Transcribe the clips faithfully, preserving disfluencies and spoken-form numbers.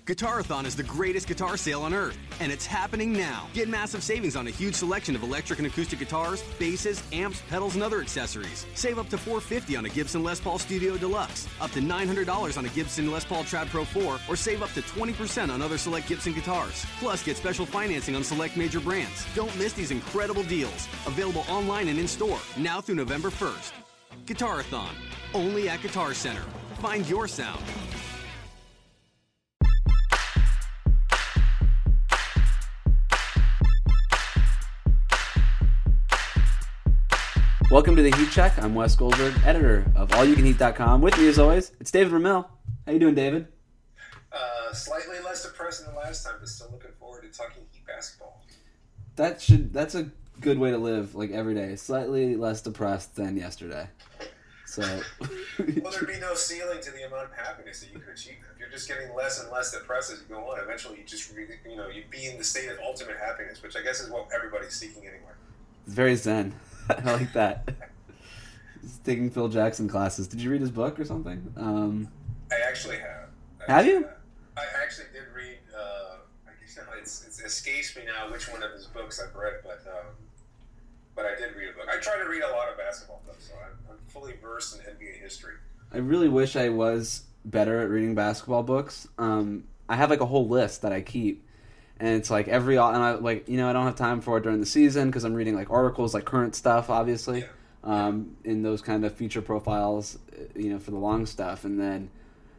Guitarathon is the greatest guitar sale on earth, and it's happening now. Get massive savings on a huge selection of electric and acoustic guitars, basses, amps, pedals, and other accessories. Save up to four hundred fifty dollars on a Gibson Les Paul Studio Deluxe, up to nine hundred dollars on a Gibson Les Paul Trad Pro four, or save up to twenty percent on other select Gibson guitars. Plus, get special financing on select major brands. Don't miss these incredible deals. Available online and in-store, now through November first. Guitarathon, only at Guitar Center. Find your sound. Welcome to the Heat Check. I'm Wes Goldberg, editor of all you can heat dot com. With me, as always, it's David Ramil. How you doing, David? Uh, slightly less depressing than last time, but still looking forward to talking Heat basketball. That should that's a good way to live, like every day. Slightly less depressed than yesterday. So, well, there'd be no ceiling to the amount of happiness that you could achieve. If you're just getting less and less depressed as you go on, eventually you just really, you know, you'd be in the state of ultimate happiness, which I guess is what everybody's seeking anyway. It's very zen. I like that. He's taking Phil Jackson classes. Did you read his book or something? Um, I actually have. I have actually you? Have. I actually did read. Uh, I guess it's, it's, it escapes me now which one of his books I've read, but um, but I did read a book. I try to read a lot of basketball books, so I'm, I'm fully versed in N B A history. I really wish I was better at reading basketball books. Um, I have like a whole list that I keep. And it's like every, and I like, you know, I don't have time for it during the season because I'm reading like articles, like current stuff, obviously, yeah. um, in those kind of feature profiles, you know, for the long stuff. And then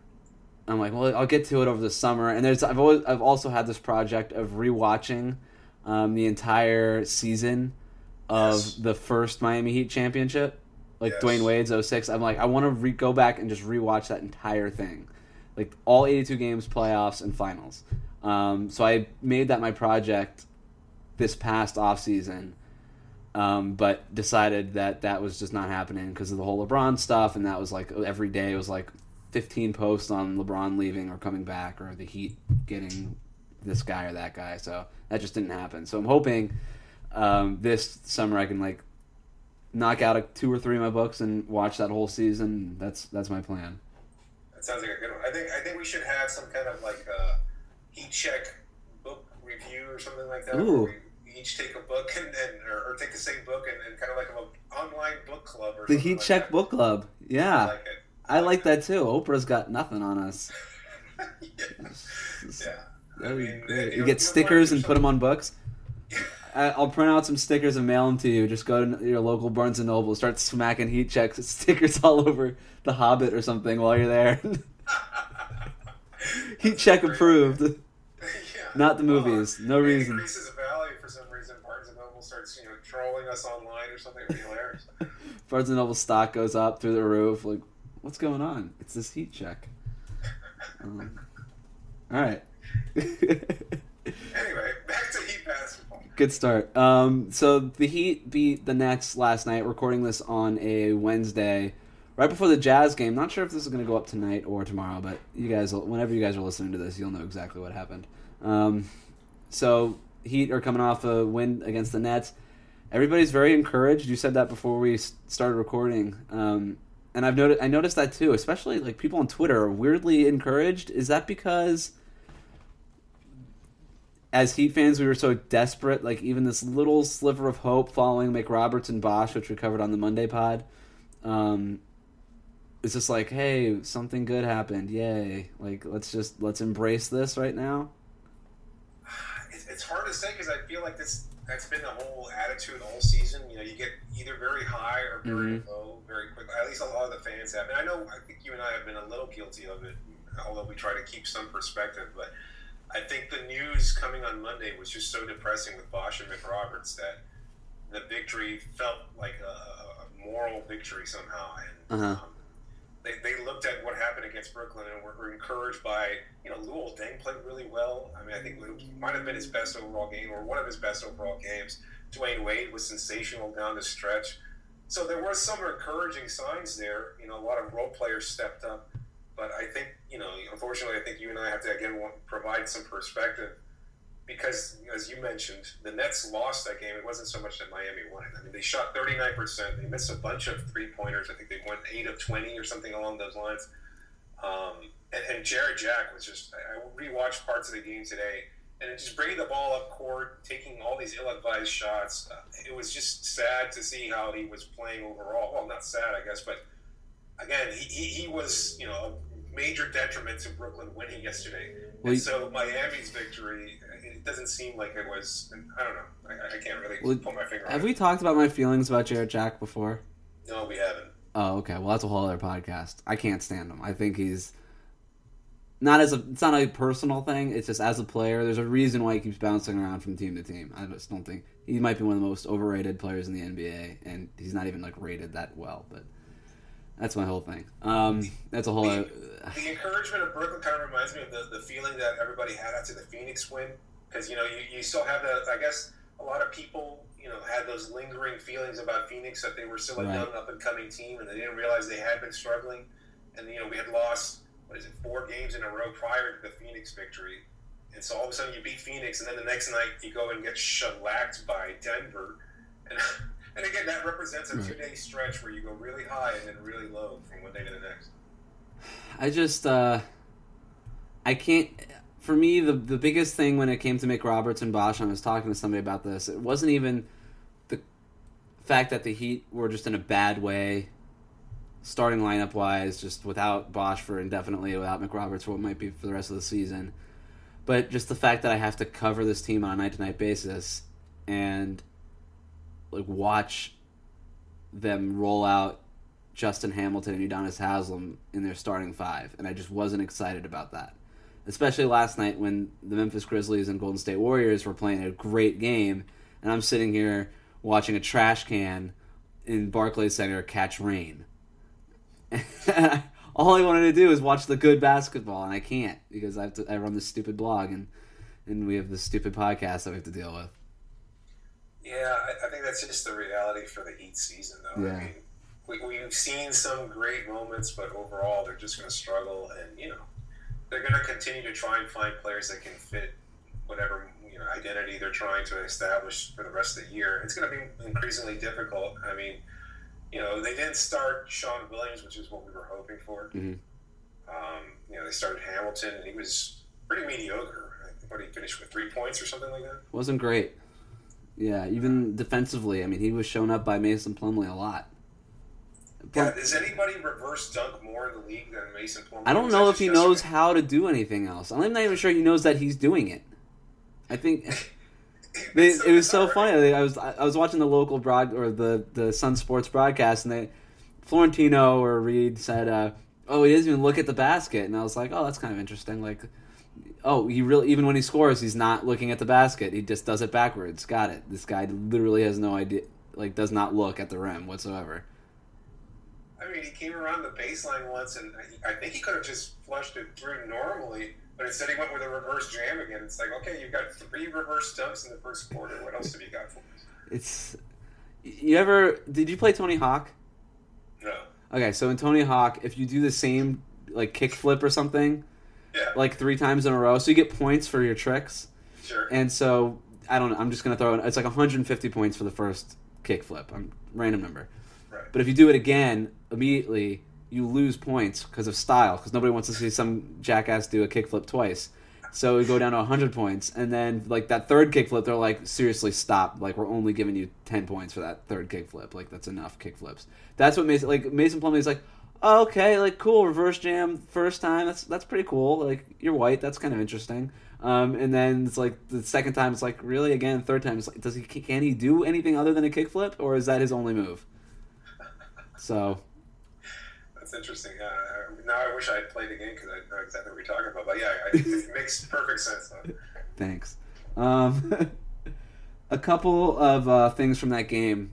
I'm like, well, I'll get to it over the summer. And there's, I've always, I've also had this project of rewatching um, the entire season of yes. the first Miami Heat championship, like yes. Dwayne Wade's oh six. I'm like, I want to re- go back and just rewatch that entire thing, like all eighty-two games, playoffs, and finals. Um, so I made that my project this past offseason, um, but decided that that was just not happening because of the whole LeBron stuff, and that was like every day it was like fifteen posts on LeBron leaving or coming back or the Heat getting this guy or that guy, so that just didn't happen. So I'm hoping um, this summer I can like knock out a, two or three of my books and watch that whole season. That's that's my plan. That sounds like a good one. I think I think we should have some kind of like uh Heat Check book review or something like that. Ooh. Where we each take a book and, and or, or take the same book and, and kind of like an online book club or the something Heat like Check that. book club. Yeah, I like it. I like that too. Oprah's got nothing on us. yeah. yeah. That'd be I mean, great. you You know, get you stickers know, and put them on books. I- I'll print out some stickers and mail them to you. Just go to your local Barnes and Noble, start smacking Heat Checks stickers all over The Hobbit or something while you're there. Heat Check approved. Yeah. Not the movies. No Maybe reason. Increases Valley for some reason. Barnes and Noble starts, you know, trolling us online or something. It'd be hilarious. Barnes and Noble stock goes up through the roof. Like, what's going on? It's this Heat Check. Um, all right. Anyway, back to Heat basketball. Good start. Um, so the Heat beat the Nets last night. Recording this on a Wednesday, right before the Jazz game. Not sure if this is going to go up tonight or tomorrow, but you guys, whenever you guys are listening to this, you'll know exactly what happened. Um, so Heat are coming off a win against the Nets. Everybody's very encouraged. You said that before we started recording, um, and I've noticed. I noticed that too. Especially like people on Twitter are weirdly encouraged. Is that because, as Heat fans, we were so desperate? Like even this little sliver of hope following McRoberts and Bosch, which we covered on the Monday pod. Um, it's just like, hey, something good happened. Yay! Like let's just let's embrace this right now. It's hard to say because I feel like this that's been the whole attitude the whole season. You know, you get either very high or very mm-hmm. low very quickly. At least a lot of the fans have. And I know, I think you and I have been a little guilty of it, although we try to keep some perspective. But I think the news coming on Monday was just so depressing with Bosch and McRoberts that the victory felt like a, a moral victory somehow. And uh-huh. um, They, they looked at what happened against Brooklyn and were, were encouraged by, you know, Luol Deng played really well. I mean, I think it might have been his best overall game or one of his best overall games. Dwayne Wade was sensational down the stretch. So there were some encouraging signs there. You know, a lot of role players stepped up. But I think, you know, unfortunately, I think you and I have to, again, want, provide some perspective because, as you mentioned, the Nets lost that game. It wasn't so much that Miami won it. I mean, they shot thirty-nine percent. They missed a bunch of three-pointers. I think they went eight of twenty or something along those lines. Um, and, and Jared Jack was just. I, I rewatched parts of the game today, and just bringing the ball up court, taking all these ill-advised shots. Uh, it was just sad to see how he was playing overall. Well, not sad, I guess, but again, he, he, he was, you know, a major detriment to Brooklyn winning yesterday. Well, and so Miami's victory, it doesn't seem like it was. I don't know. I, I can't really well, put my finger on it. Have we talked about my feelings about Jared Jack before? No, we haven't. Oh, okay. Well, that's a whole other podcast. I can't stand him. I think he's not as a. It's not a personal thing. It's just as a player. There's a reason why he keeps bouncing around from team to team. I just don't think he might be one of the most overrated players in the N B A, and he's not even like rated that well. But that's my whole thing. Um, that's a whole. The, other, the encouragement of Brooklyn kind of reminds me of the, the feeling that everybody had after the Phoenix win, because you know you, you still have the. I guess a lot of people you know had those lingering feelings about Phoenix that they were still a Right. young up and coming team, and they didn't realize they had been struggling, and you know we had lost. What is it, four games in a row prior to the Phoenix victory. And so all of a sudden you beat Phoenix, and then the next night you go and get shellacked by Denver. And, and again, that represents a two-day stretch where you go really high and then really low from one day to the next. I just, uh, I can't, for me, the the biggest thing when it came to Mick Roberts and Bosh, and I was talking to somebody about this, it wasn't even the fact that the Heat were just in a bad way, starting lineup wise, just without Bosh for indefinitely, without McRoberts for what might be for the rest of the season. But just the fact that I have to cover this team on a night to night basis and like watch them roll out Justin Hamilton and Udonis Haslem in their starting five, and I just wasn't excited about that. Especially last night when the Memphis Grizzlies and Golden State Warriors were playing a great game, and I'm sitting here watching a trash can in Barclays Center catch rain. All I wanted to do is watch the good basketball, and I can't because I have to. I run this stupid blog, and and we have this stupid podcast that we have to deal with. Yeah, I, I think that's just the reality for the Heat season, though. Yeah. I mean, we, we've seen some great moments, but overall they're just going to struggle, and you know they're going to continue to try and find players that can fit whatever you know identity they're trying to establish for the rest of the year. It's going to be increasingly difficult. I mean. You know, they didn't start Sean Williams, which is what we were hoping for. Mm-hmm. Um, you know, they started Hamilton, and he was pretty mediocre. I think what he finished with three points or something like that. Wasn't great. Yeah, even defensively. I mean, he was shown up by Mason Plumlee a lot. Yeah, does anybody reverse dunk more in the league than Mason Plumlee? I don't know if he knows how to do anything else. I'm not even sure he knows that he's doing it. I think. They, so it was so bizarre, funny. I was I was watching the local broad or the, the Sun Sports broadcast, and they Florentino or Reed said, uh, "Oh, he doesn't even look at the basket," and I was like, "Oh, that's kind of interesting." Like, oh, he really even when he scores, he's not looking at the basket. He just does it backwards. Got it. This guy literally has no idea. Like, does not look at the rim whatsoever. I mean, he came around the baseline once, and I think he could have just flushed it through normally. But instead, he went with a reverse jam again. It's like, okay, you've got three reverse dunks in the first quarter. What else have you got for us? It's you ever did you play Tony Hawk? No. Okay, so in Tony Hawk, if you do the same like kick flip or something, Yeah. like three times in a row, so you get points for your tricks. Sure. And so I don't know. I'm just gonna throw in. It's like one hundred fifty points for the first kick flip. I'm random number. Right. But if you do it again immediately, you lose points because of style, because nobody wants to see some jackass do a kickflip twice. So we go down to one hundred points, and then like that third kickflip, they're like, seriously, stop! Like we're only giving you ten points for that third kickflip. Like that's enough kickflips. That's what Mason like Mason Plumlee is like. Oh, okay, like cool, reverse jam first time. That's that's pretty cool. Like you're white, that's kind of interesting. Um, and then it's like the second time, it's like really again. Third time, it's like does he can he do anything other than a kickflip, or is that his only move? So. That's interesting. Uh, now I wish I had played the game because I know exactly what you're talking about. But yeah, I, it makes perfect sense. Though. Thanks. Um, a couple of uh, things from that game.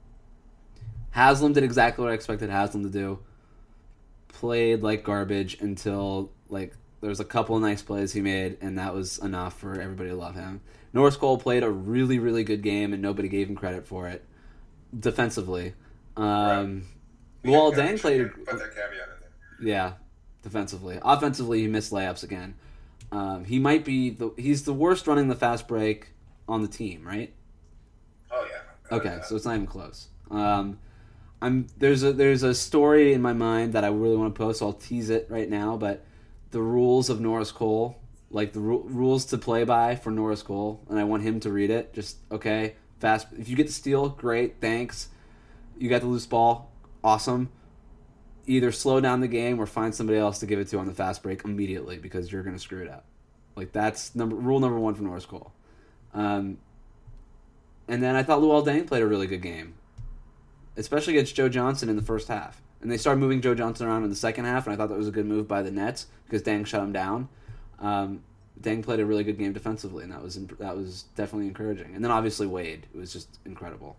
Haslem did exactly what I expected Haslem to do. Played like garbage until like there was a couple of nice plays he made, and that was enough for everybody to love him. Norris Cole played a really, really good game, and nobody gave him credit for it defensively. Um, Right. Luol Yeah, Deng played. Put that caveat in there. Yeah, defensively. Offensively, he missed layups again. Um, he might be the he's the worst running the fast break on the team, right? Oh yeah. Okay, Uh, so it's not even close. Um, I'm there's a there's a story in my mind that I really want to post. So I'll tease it right now. But the rules of Norris Cole, like the ru- rules to play by for Norris Cole, and I want him to read it. Just, okay, fast. If you get the steal, great, thanks. You got the loose ball, awesome. Either slow down the game or find somebody else to give it to on the fast break immediately because you're going to screw it up. Like, that's number rule number one for Norris Cole. Um, and then I thought Luol Deng played a really good game, especially against Joe Johnson in the first half. And they started moving Joe Johnson around in the second half, and I thought that was a good move by the Nets because Deng shut him down. Um, Deng played a really good game defensively, and that was that was definitely encouraging. And then obviously Wade, it was just incredible.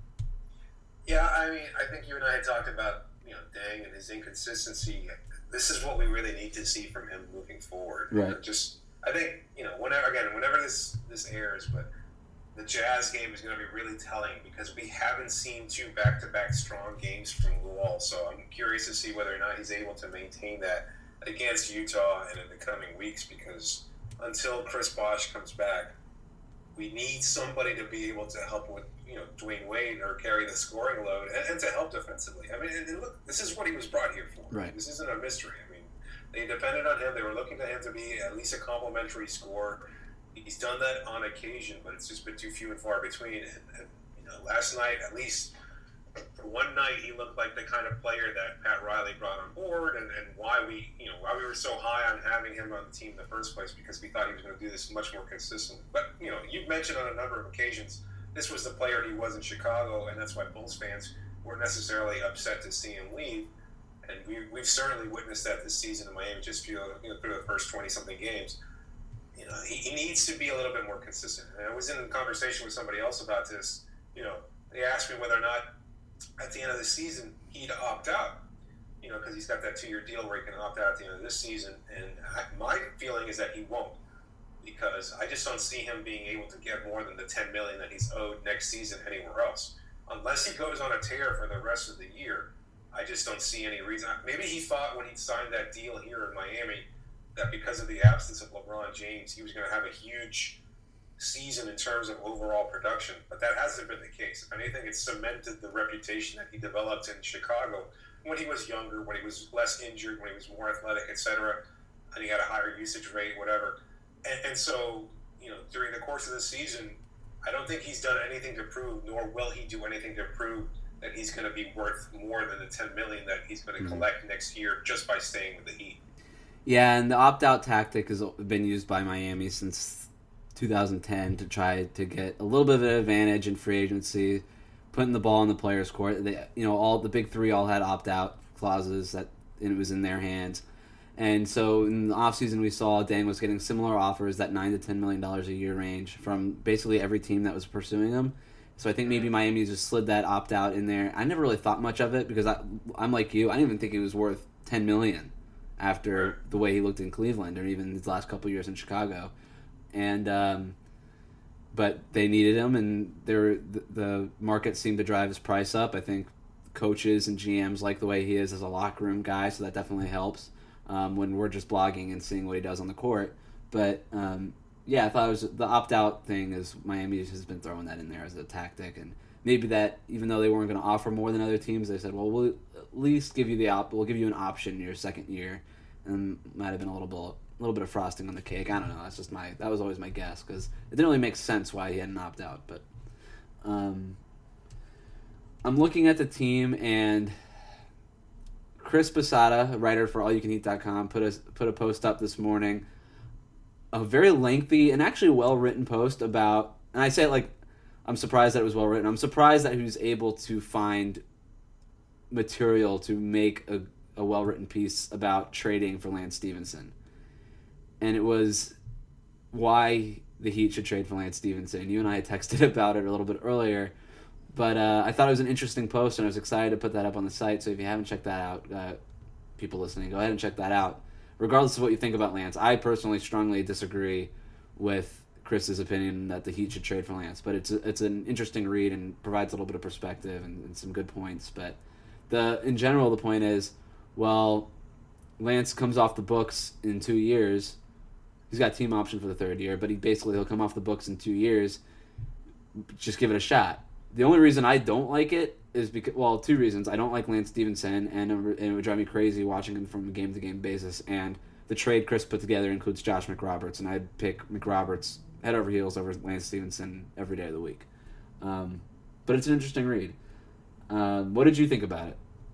Yeah, I mean, I think you and I had talked about, you know, Deng and his inconsistency. This is what we really need to see from him moving forward. Right. You know, just, I think, you know, whenever again, whenever this this airs, but the Jazz game is going to be really telling because we haven't seen two back-to-back strong games from Luol. So I'm curious to see whether or not he's able to maintain that against Utah and in the coming weeks, because until Chris Bosh comes back, we need somebody to be able to help with, you know, Dwayne Wade or carry the scoring load and, and to help defensively. I mean, and look, this is what he was brought here for. Right. This isn't a mystery. I mean, they depended on him. They were looking to him to be at least a complimentary scorer. He's done that on occasion, but it's just been too few and far between. And, and you know, last night, at least for one night, he looked like the kind of player that Pat Riley brought on board, and, and why we, you know, why we were so high on having him on the team in the first place, because we thought he was going to do this much more consistently. But you know, you've mentioned on a number of occasions, this was the player he was in Chicago, and that's why Bulls fans weren't necessarily upset to see him leave. And we, we've certainly witnessed that this season in Miami, just through, you know, through the first twenty-something games. You know, he, he needs to be a little bit more consistent. And I was in a conversation with somebody else about this. You know, they asked me whether or not at the end of the season he'd opt out. You know, because he's got that two-year deal where he can opt out at the end of this season. And I, my feeling is that he won't, because I just don't see him being able to get more than the ten million dollars that he's owed next season anywhere else. Unless he goes on a tear for the rest of the year, I just don't see any reason. Maybe he thought when he signed that deal here in Miami that because of the absence of LeBron James, he was going to have a huge season in terms of overall production. But that hasn't been the case. If anything, it's cemented the reputation that he developed in Chicago when he was younger, when he was less injured, when he was more athletic, et cetera, and he had a higher usage rate, whatever. And, and so, you know, during the course of the season, I don't think he's done anything to prove, nor will he do anything to prove that he's going to be worth more than the ten million dollars that he's going to mm-hmm. collect next year just by staying with the Heat. Yeah, and the opt-out tactic has been used by Miami since two thousand ten to try to get a little bit of an advantage in free agency, putting the ball in the players' court. They, you know, all the big three all had opt-out clauses that and it was in their hands. And so in the offseason, we saw Deng was getting similar offers, that nine to ten million dollars a year range, from basically every team that was pursuing him. So I think maybe Miami just slid that opt-out in there. I never really thought much of it because I, I'm like you. I didn't even think he was worth ten million dollars after the way he looked in Cleveland or even his last couple of years in Chicago. And um, but they needed him, and the, the market seemed to drive his price up. I think coaches and G Ms like the way he is as a locker room guy, so that definitely helps um, when we're just blogging and seeing what he does on the court. But um, yeah, I thought it was the opt-out thing is Miami has been throwing that in there as a tactic, and maybe that even though they weren't going to offer more than other teams, they said, well, we'll at least give you the op, we'll give you an option in your second year, and might have been a little bit, a little bit of frosting on the cake. I don't know. That's just my that was always my guess because it didn't really make sense why he had an opt-out. But um, I'm looking at the team, and Chris Posada, a writer for all you can eat dot com, put a put a post up this morning. A very lengthy and actually well-written post about, and I say it like I'm surprised that it was well-written. I'm surprised that he was able to find material to make a, a well-written piece about trading for Lance Stevenson. And it was why the Heat should trade for Lance Stevenson. You and I had texted about it a little bit earlier, but uh, I thought it was an interesting post, and I was excited to put that up on the site. So if you haven't checked that out, uh, people listening, go ahead and check that out. Regardless of what you think about Lance, I personally strongly disagree with Chris's opinion that the Heat should trade for Lance, but it's a, it's an interesting read and provides a little bit of perspective and, and some good points. But the in general, the point is, well, Lance comes off the books in two years. He's got team option for the third year, but he basically he'll come off the books in two years. Just give it a shot. The only reason I don't like it is because, well, two reasons. I don't like Lance Stevenson, and it would drive me crazy watching him from a game-to-game basis. And the trade Chris put together includes Josh McRoberts, and I'd pick McRoberts head over heels over Lance Stevenson every day of the week. Um, but it's an interesting read. Um, what did you think about it?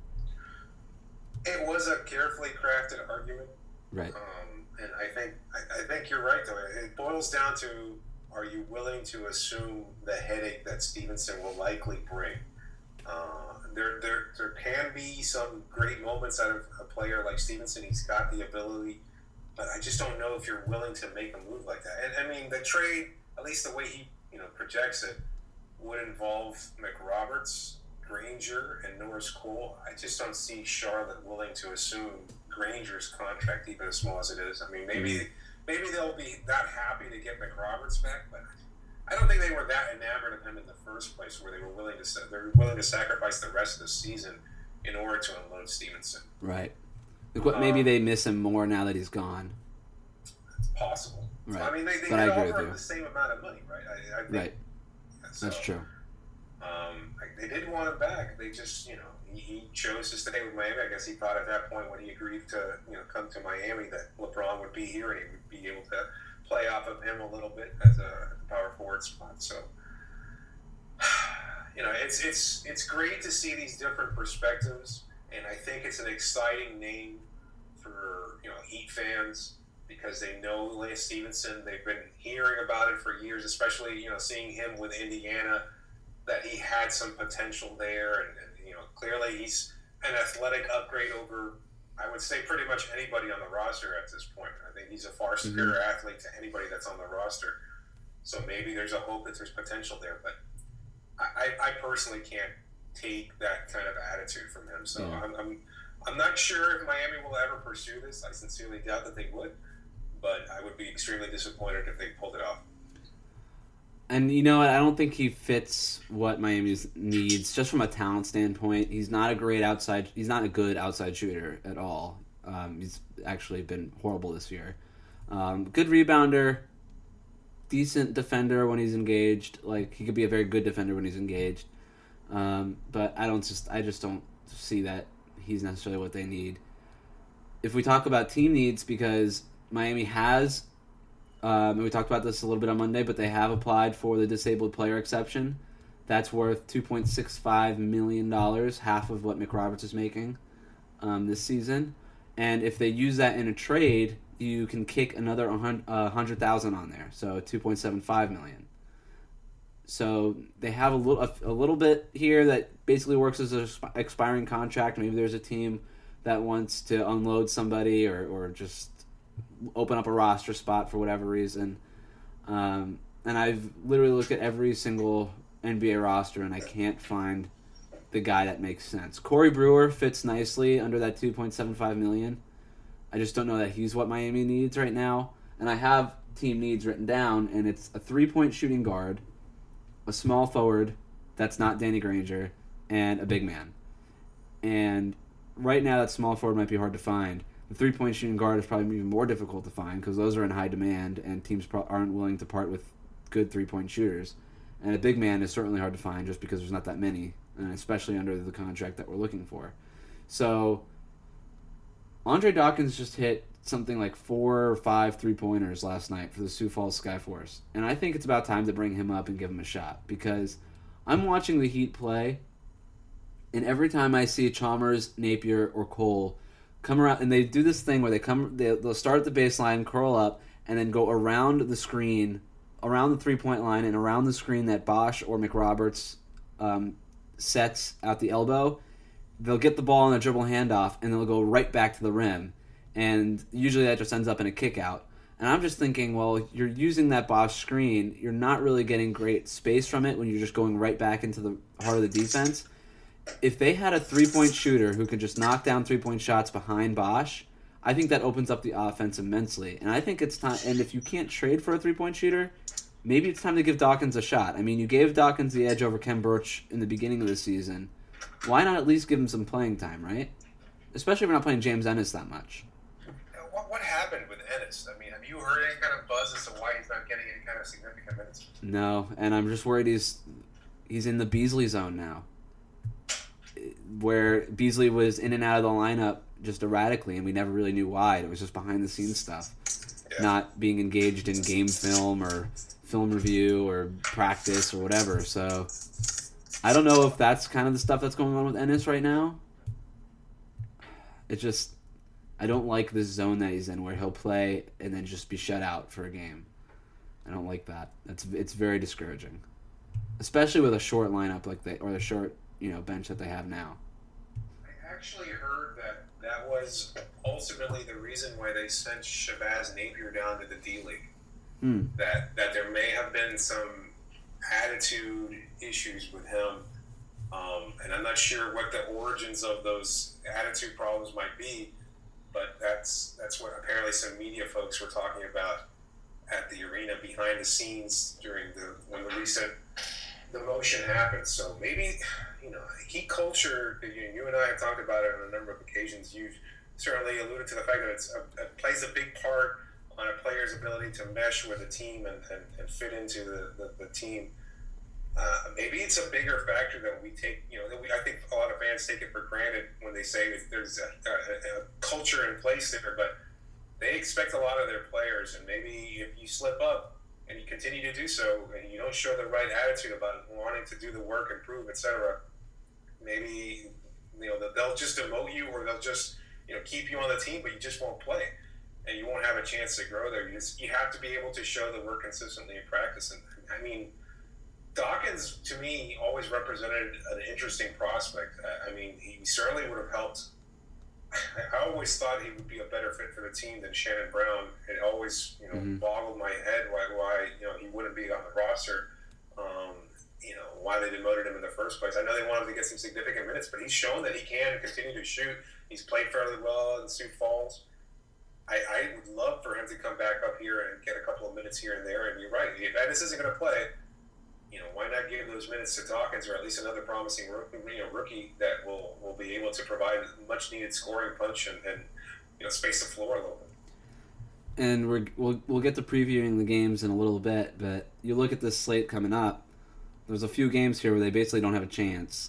It was a carefully crafted argument. Right. Um, and I think I, I think you're right, though. It boils down to, are you willing to assume the headache that Stevenson will likely bring? Uh, there, there, there can be some great moments out of a player like Stevenson. He's got the ability, but I just don't know if you're willing to make a move like that. And I mean, the trade, at least the way he, you know, projects it, would involve McRoberts, Granger, and Norris Cole. I just don't see Charlotte willing to assume Granger's contract, even as small as it is. I mean, maybe maybe they'll be that happy to get McRoberts back, but I don't think they were that enamored of him in the first place, where they were willing to they were willing to sacrifice the rest of the season in order to unload Stevenson. Right. Like what, maybe um, they miss him more now that he's gone. It's possible. Right. I mean, they, they but did I agree offer with him you. the same amount of money, right? I, I think, Right. So, That's true. Um, they did want him back. They just, you know, he, he chose to stay with Miami. I guess he thought at that point when he agreed to, you know, come to Miami that LeBron would be here and he would be able to play off of him a little bit as a power forward spot. So, you know, it's it's it's great to see these different perspectives, and I think it's an exciting name for, you know, Heat fans, because they know Lance Stevenson. They've been hearing about it for years, especially, you know, seeing him with Indiana, that he had some potential there. And, and, you know, clearly he's an athletic upgrade over, I would say, pretty much anybody on the roster at this point. I think he's a far superior mm-hmm. athlete to anybody that's on the roster. So maybe there's a hope that there's potential there. But I, I personally can't take that kind of attitude from him. So yeah. I'm, I'm I'm not sure if Miami will ever pursue this. I sincerely doubt that they would. But I would be extremely disappointed if they pulled it off. And you know what? I don't think he fits what Miami needs, just from a talent standpoint. He's not a great outside. He's not a good outside shooter at all. Um, he's actually been horrible this year. Um, good rebounder, decent defender when he's engaged. Like, he could be a very good defender when he's engaged. Um, but I don't just. I just don't see that he's necessarily what they need. If we talk about team needs, because Miami has, um, and we talked about this a little bit on Monday, but they have applied for the disabled player exception. That's worth two point six five million dollars, half of what McRoberts is making um, this season. And if they use that in a trade, you can kick another one hundred thousand dollars on there, so two point seven five million dollars. So they have a little a, a little bit here that basically works as an expiring contract. Maybe there's a team that wants to unload somebody or, or just open up a roster spot for whatever reason. Um, and I've literally looked at every single N B A roster, and I can't find the guy that makes sense. Corey Brewer fits nicely under that two point seven five million dollars. I just don't know that he's what Miami needs right now. And I have team needs written down, and it's a three-point shooting guard, a small forward that's not Danny Granger, and a big man. And right now that small forward might be hard to find. The three-point shooting guard is probably even more difficult to find because those are in high demand, and teams pro- aren't willing to part with good three-point shooters. And a big man is certainly hard to find just because there's not that many, and especially under the contract that we're looking for. So Andre Dawkins just hit something like four or five three-pointers last night for the Sioux Falls Skyforce. And I think it's about time to bring him up and give him a shot, because I'm watching the Heat play, and every time I see Chalmers, Napier, or Cole come around, and they do this thing where they come, they, they'll start at the baseline, curl up, and then go around the screen, around the three-point line, and around the screen that Bosch or McRoberts um, sets out the elbow. They'll get the ball on a dribble handoff, and they'll go right back to the rim. And usually that just ends up in a kick out. And I'm just thinking, well, you're using that Bosch screen. You're not really getting great space from it when you're just going right back into the heart of the defense. If they had a three-point shooter who could just knock down three-point shots behind Bosch, I think that opens up the offense immensely. And I think it's time. And if you can't trade for a three-point shooter, maybe it's time to give Dawkins a shot. I mean, you gave Dawkins the edge over Kem Birch in the beginning of the season. Why not at least give him some playing time, right? Especially if we're not playing James Ennis that much. What, what happened with Ennis? I mean, have you heard any kind of buzz as to why he's not getting any kind of significant minutes? No, and I'm just worried he's he's in the Beasley zone now, where Beasley was in and out of the lineup just erratically, and we never really knew why. It was just behind the scenes stuff, Yeah. not being engaged in game film or film review or practice or whatever. So I don't know if that's kind of the stuff that's going on with Ennis right now. It just, I don't like this zone that he's in where he'll play and then just be shut out for a game. I don't like that. That's it's very discouraging, especially with a short lineup like they or the short you know bench that they have now. I actually heard that that was ultimately the reason why they sent Shabazz Napier down to the D League. Hmm. That that there may have been some attitude issues with him, um, and I'm not sure what the origins of those attitude problems might be. But that's that's what apparently some media folks were talking about at the arena behind the scenes during the when the recent demotion happened. So maybe, you know, heat culture. You, you and I have talked about it on a number of occasions. You've certainly alluded to the fact that it's a, it plays a big part on a player's ability to mesh with a team and, and, and fit into the, the, the team. Uh, maybe it's a bigger factor than we take, you know, that we, I think a lot of fans take it for granted when they say that there's a, a, a culture in place there, but they expect a lot of their players, and maybe if you slip up and you continue to do so and you don't show the right attitude about wanting to do the work, improve, et cetera, maybe, you know, they'll just demote you or they'll just, you know, keep you on the team, but you just won't play and you won't have a chance to grow there. You just, you have to be able to show the work consistently in practice. And I mean, Dawkins, to me, always represented an interesting prospect. I mean, he certainly would have helped. I always thought he would be a better fit for the team than Shannon Brown. It always, you know, mm-hmm. boggled my head why, why, you know, he wouldn't be on the roster. Um, you know, why they demoted him in the first place. I know they wanted to get some significant minutes, but he's shown that he can continue to shoot. He's played fairly well in Sioux Falls. I, I would love for him to come back up here and get a couple of minutes here and there. And you're right, if Ennis isn't going to play, you know, why not give those minutes to Dawkins or at least another promising rookie, you know, rookie that will, will be able to provide much needed scoring punch and, and you know, space the floor a little bit. And we're, we'll we'll get to previewing the games in a little bit, but you look at this slate coming up. There's a few games here where they basically don't have a chance.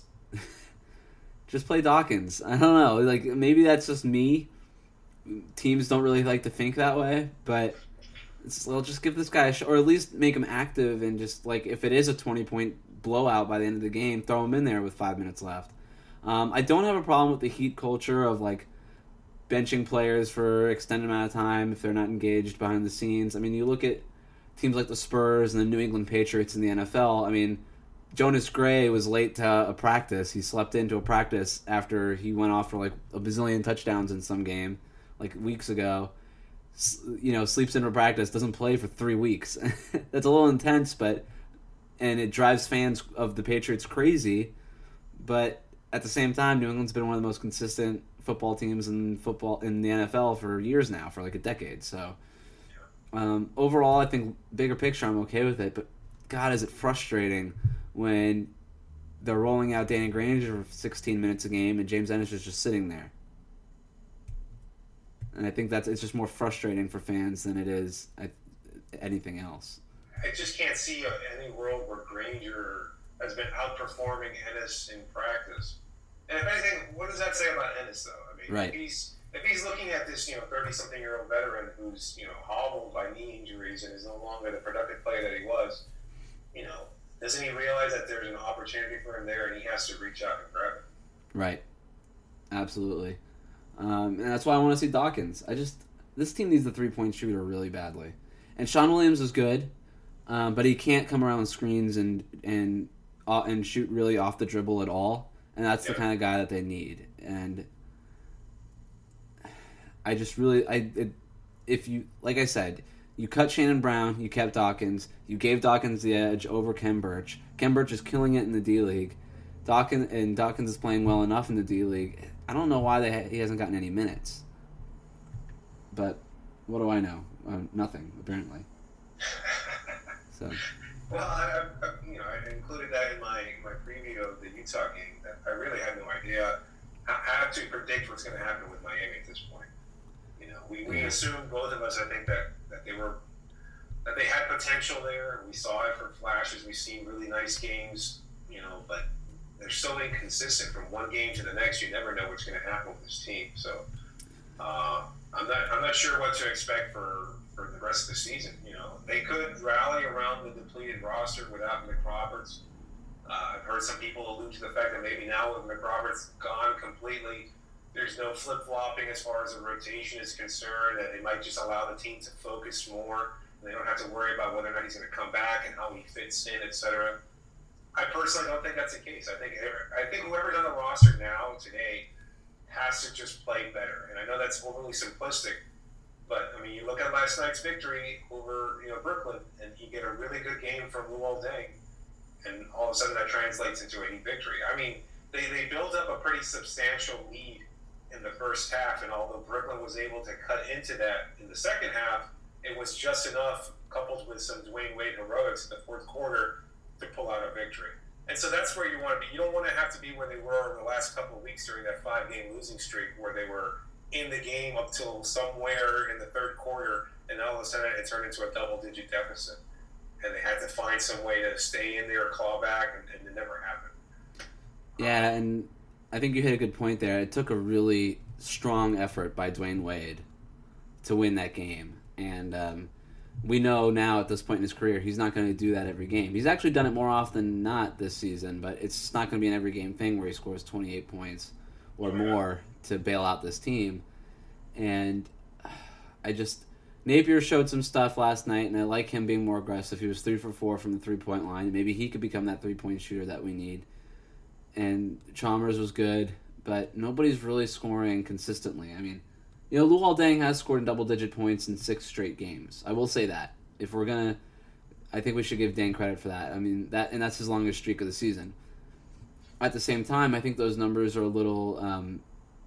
Just play Dawkins. I don't know. Like maybe that's just me. Teams don't really like to think that way, but it's, well, just give this guy a shot, or at least make him active and just like if it is a twenty-point blowout by the end of the game, throw him in there with five minutes left. Um, I don't have a problem with the Heat culture of like benching players for extended amount of time if they're not engaged behind the scenes. I mean, you look at teams like the Spurs and the New England Patriots in the N F L. I mean, Jonas Gray was late to a practice. He slept into a practice after he went off for like a bazillion touchdowns in some game, like weeks ago. You know, sleeps into a practice, doesn't play for three weeks. That's a little intense, but and it drives fans of the Patriots crazy. But at the same time, New England's been one of the most consistent football teams in football in the N F L for years now, for like a decade. So um, overall, I think bigger picture, I'm okay with it. But God, is it frustrating when they're rolling out Danny Granger for sixteen minutes a game and James Ennis is just sitting there. And I think that's it's just more frustrating for fans than it is anything else. I just can't see any world where Granger has been outperforming Ennis in practice. And if anything, what does that say about Ennis, though? I mean, right. if he's if he's looking at this, you know, thirty-something-year-old veteran who's, you know, hobbled by knee injuries and is no longer the productive player that he was, you know, doesn't he realize that there's an opportunity for him there and he has to reach out and grab it? Right. Absolutely. Um, and that's why I want to see Dawkins. I just this team needs the three-point shooter really badly. And Sean Williams is good, um, but he can't come around screens and and uh, and shoot really off the dribble at all. And that's yep. the kind of guy that they need. And I just really I it, if you like I said, you cut Shannon Brown, you kept Dawkins, you gave Dawkins the edge over Ken Birch. Ken Birch is killing it in the D League. Dawkins and Dawkins is playing well enough in the D League. I don't know why they ha- he hasn't gotten any minutes. But what do I know? Uh, nothing, apparently. So. Well, I, I, you know, I included that in my, my preview of the Utah game. That I really had no idea how, how to predict what's going to happen with Miami at this point. You know, we, we assumed, both of us, I think, that, that they were that they had potential there. We saw it from flashes. We've seen really nice games, you know, but they're so inconsistent from one game to the next. You never know what's going to happen with this team. So Uh, I'm not I'm not sure what to expect for, for the rest of the season. You know, they could rally around the depleted roster without McRoberts. Uh, I've heard some people allude to the fact that maybe now with McRoberts gone completely, there's no flip-flopping as far as the rotation is concerned, that they might just allow the team to focus more. They don't have to worry about whether or not he's going to come back and how he fits in, et cetera. I personally don't think that's the case. I think I think whoever's on the roster now, today, has to just play better. And I know that's overly simplistic, but, I mean, you look at last night's victory over, you know, Brooklyn, and you get a really good game from Luol Deng, and all of a sudden that translates into a victory. I mean, they, they built up a pretty substantial lead in the first half, and although Brooklyn was able to cut into that in the second half, it was just enough, coupled with some Dwayne Wade heroics in the fourth quarter, to pull out a victory. And so that's where you want to be. You don't want to have to be where they were in the last couple of weeks during that five-game losing streak, where they were in the game up till somewhere in the third quarter, and all of a sudden it turned into a double-digit deficit. And they had to find some way to stay in there, claw back, and, and it never happened. Yeah, and I think you hit a good point there. It took a really strong effort by Dwayne Wade to win that game. And um, we know now at this point in his career, he's not going to do that every game. He's actually done it more often than not this season, but it's not going to be an every game thing where he scores twenty-eight points or more to bail out this team. And I just... Napier showed some stuff last night, and I like him being more aggressive. He was three for four from the three-point line. Maybe he could become that three-point shooter that we need. And Chalmers was good, but nobody's really scoring consistently. I mean, you know, Luol Deng has scored in double-digit points in six straight games. I will say that. If we're going to... I think we should give Deng credit for that. I mean, that and that's his longest streak of the season. At the same time, I think those numbers are a little... Um,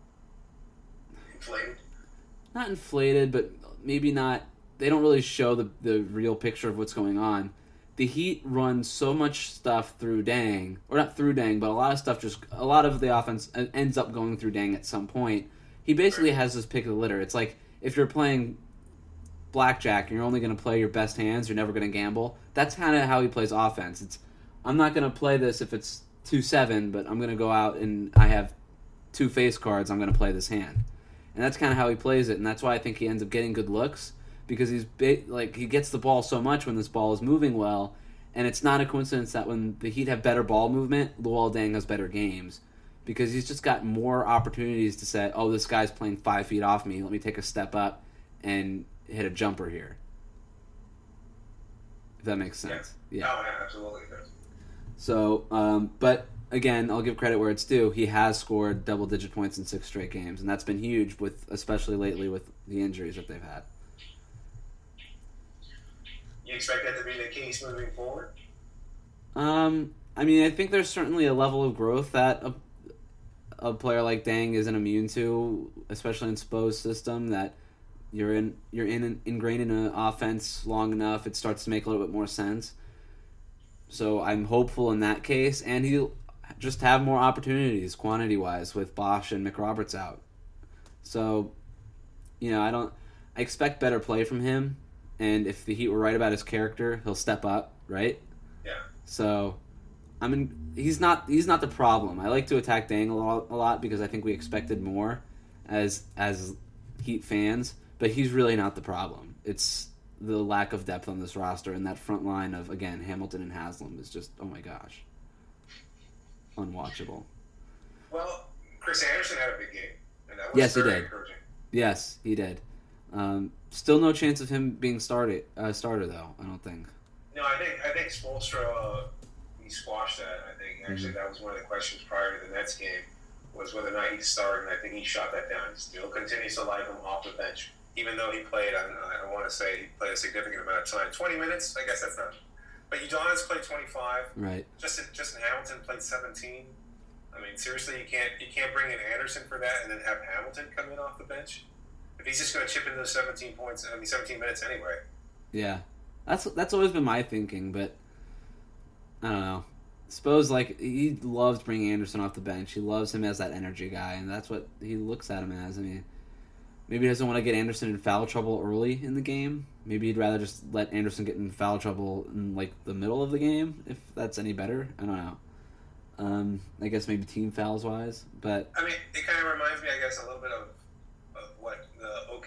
Inflated? Not inflated, but maybe not... They don't really show the, the real picture of what's going on. The Heat run so much stuff through Deng, or not through Deng, but a lot of stuff just... A lot of the offense ends up going through Deng at some point. He basically has this pick of the litter. It's like if you're playing blackjack and you're only going to play your best hands, you're never going to gamble. That's kind of how he plays offense. It's I'm not going to play this if it's two seven, but I'm going to go out and I have two face cards. I'm going to play this hand. And that's kind of how he plays it, and that's why I think he ends up getting good looks, because he's big, like he gets the ball so much when this ball is moving well, and it's not a coincidence that when the Heat have better ball movement, Luol Deng has better games. Because he's just got more opportunities to say, oh, this guy's playing five feet off me. Let me take a step up and hit a jumper here. If that makes sense. Yeah. Yeah. Oh, yeah, absolutely. It does. So, um, but again, I'll give credit where it's due. He has scored double-digit points in six straight games, and that's been huge, with especially lately with the injuries that they've had. You expect that to be the case moving forward? Um, I mean, I think there's certainly a level of growth that a, a player like Deng isn't immune to, especially in Spo's system, that you're in you're in an, ingrained in an offense long enough, it starts to make a little bit more sense. So I'm hopeful in that case, and he'll just have more opportunities quantity-wise with Bosch and McRoberts out. So, you know, I don't I expect better play from him, and if the Heat were right about his character, he'll step up, right? Yeah. So, I mean, he's not he's not the problem. I like to attack Deng a lot, a lot because I think we expected more as as Heat fans, but he's really not the problem. It's the lack of depth on this roster, and that front line of, again, Hamilton and Haslam is just, oh my gosh, unwatchable. Well, Chris Anderson had a big game, and that was yes, very he did. encouraging. Yes, he did. Um, still no chance of him being started uh, starter though. I don't think. No, I think I think Spoelstra, uh, he squashed that. I think actually Mm-hmm. that was one of the questions prior to the Nets game, was whether or not he'd start, and I think he shot that down. He still continues to like him off the bench, even though he played, I, I don't want to say he played a significant amount of time. twenty minutes, I guess that's not. But Udonis played twenty-five. Right. Justin, Justin Hamilton played seventeen. I mean, seriously, you can't you can't bring in Anderson for that and then have Hamilton come in off the bench? If he's just going to chip in those seventeen points, I mean, seventeen minutes anyway. Yeah, that's that's always been my thinking, but I don't know. Suppose like he loves bringing Anderson off the bench. He loves him as that energy guy, and that's what he looks at him as. I mean, maybe he doesn't want to get Anderson in foul trouble early in the game. Maybe he'd rather just let Anderson get in foul trouble in like the middle of the game, if that's any better. I don't know. Um, I guess maybe team fouls wise, but I mean, it kind of reminds me, I guess, a little bit of, of what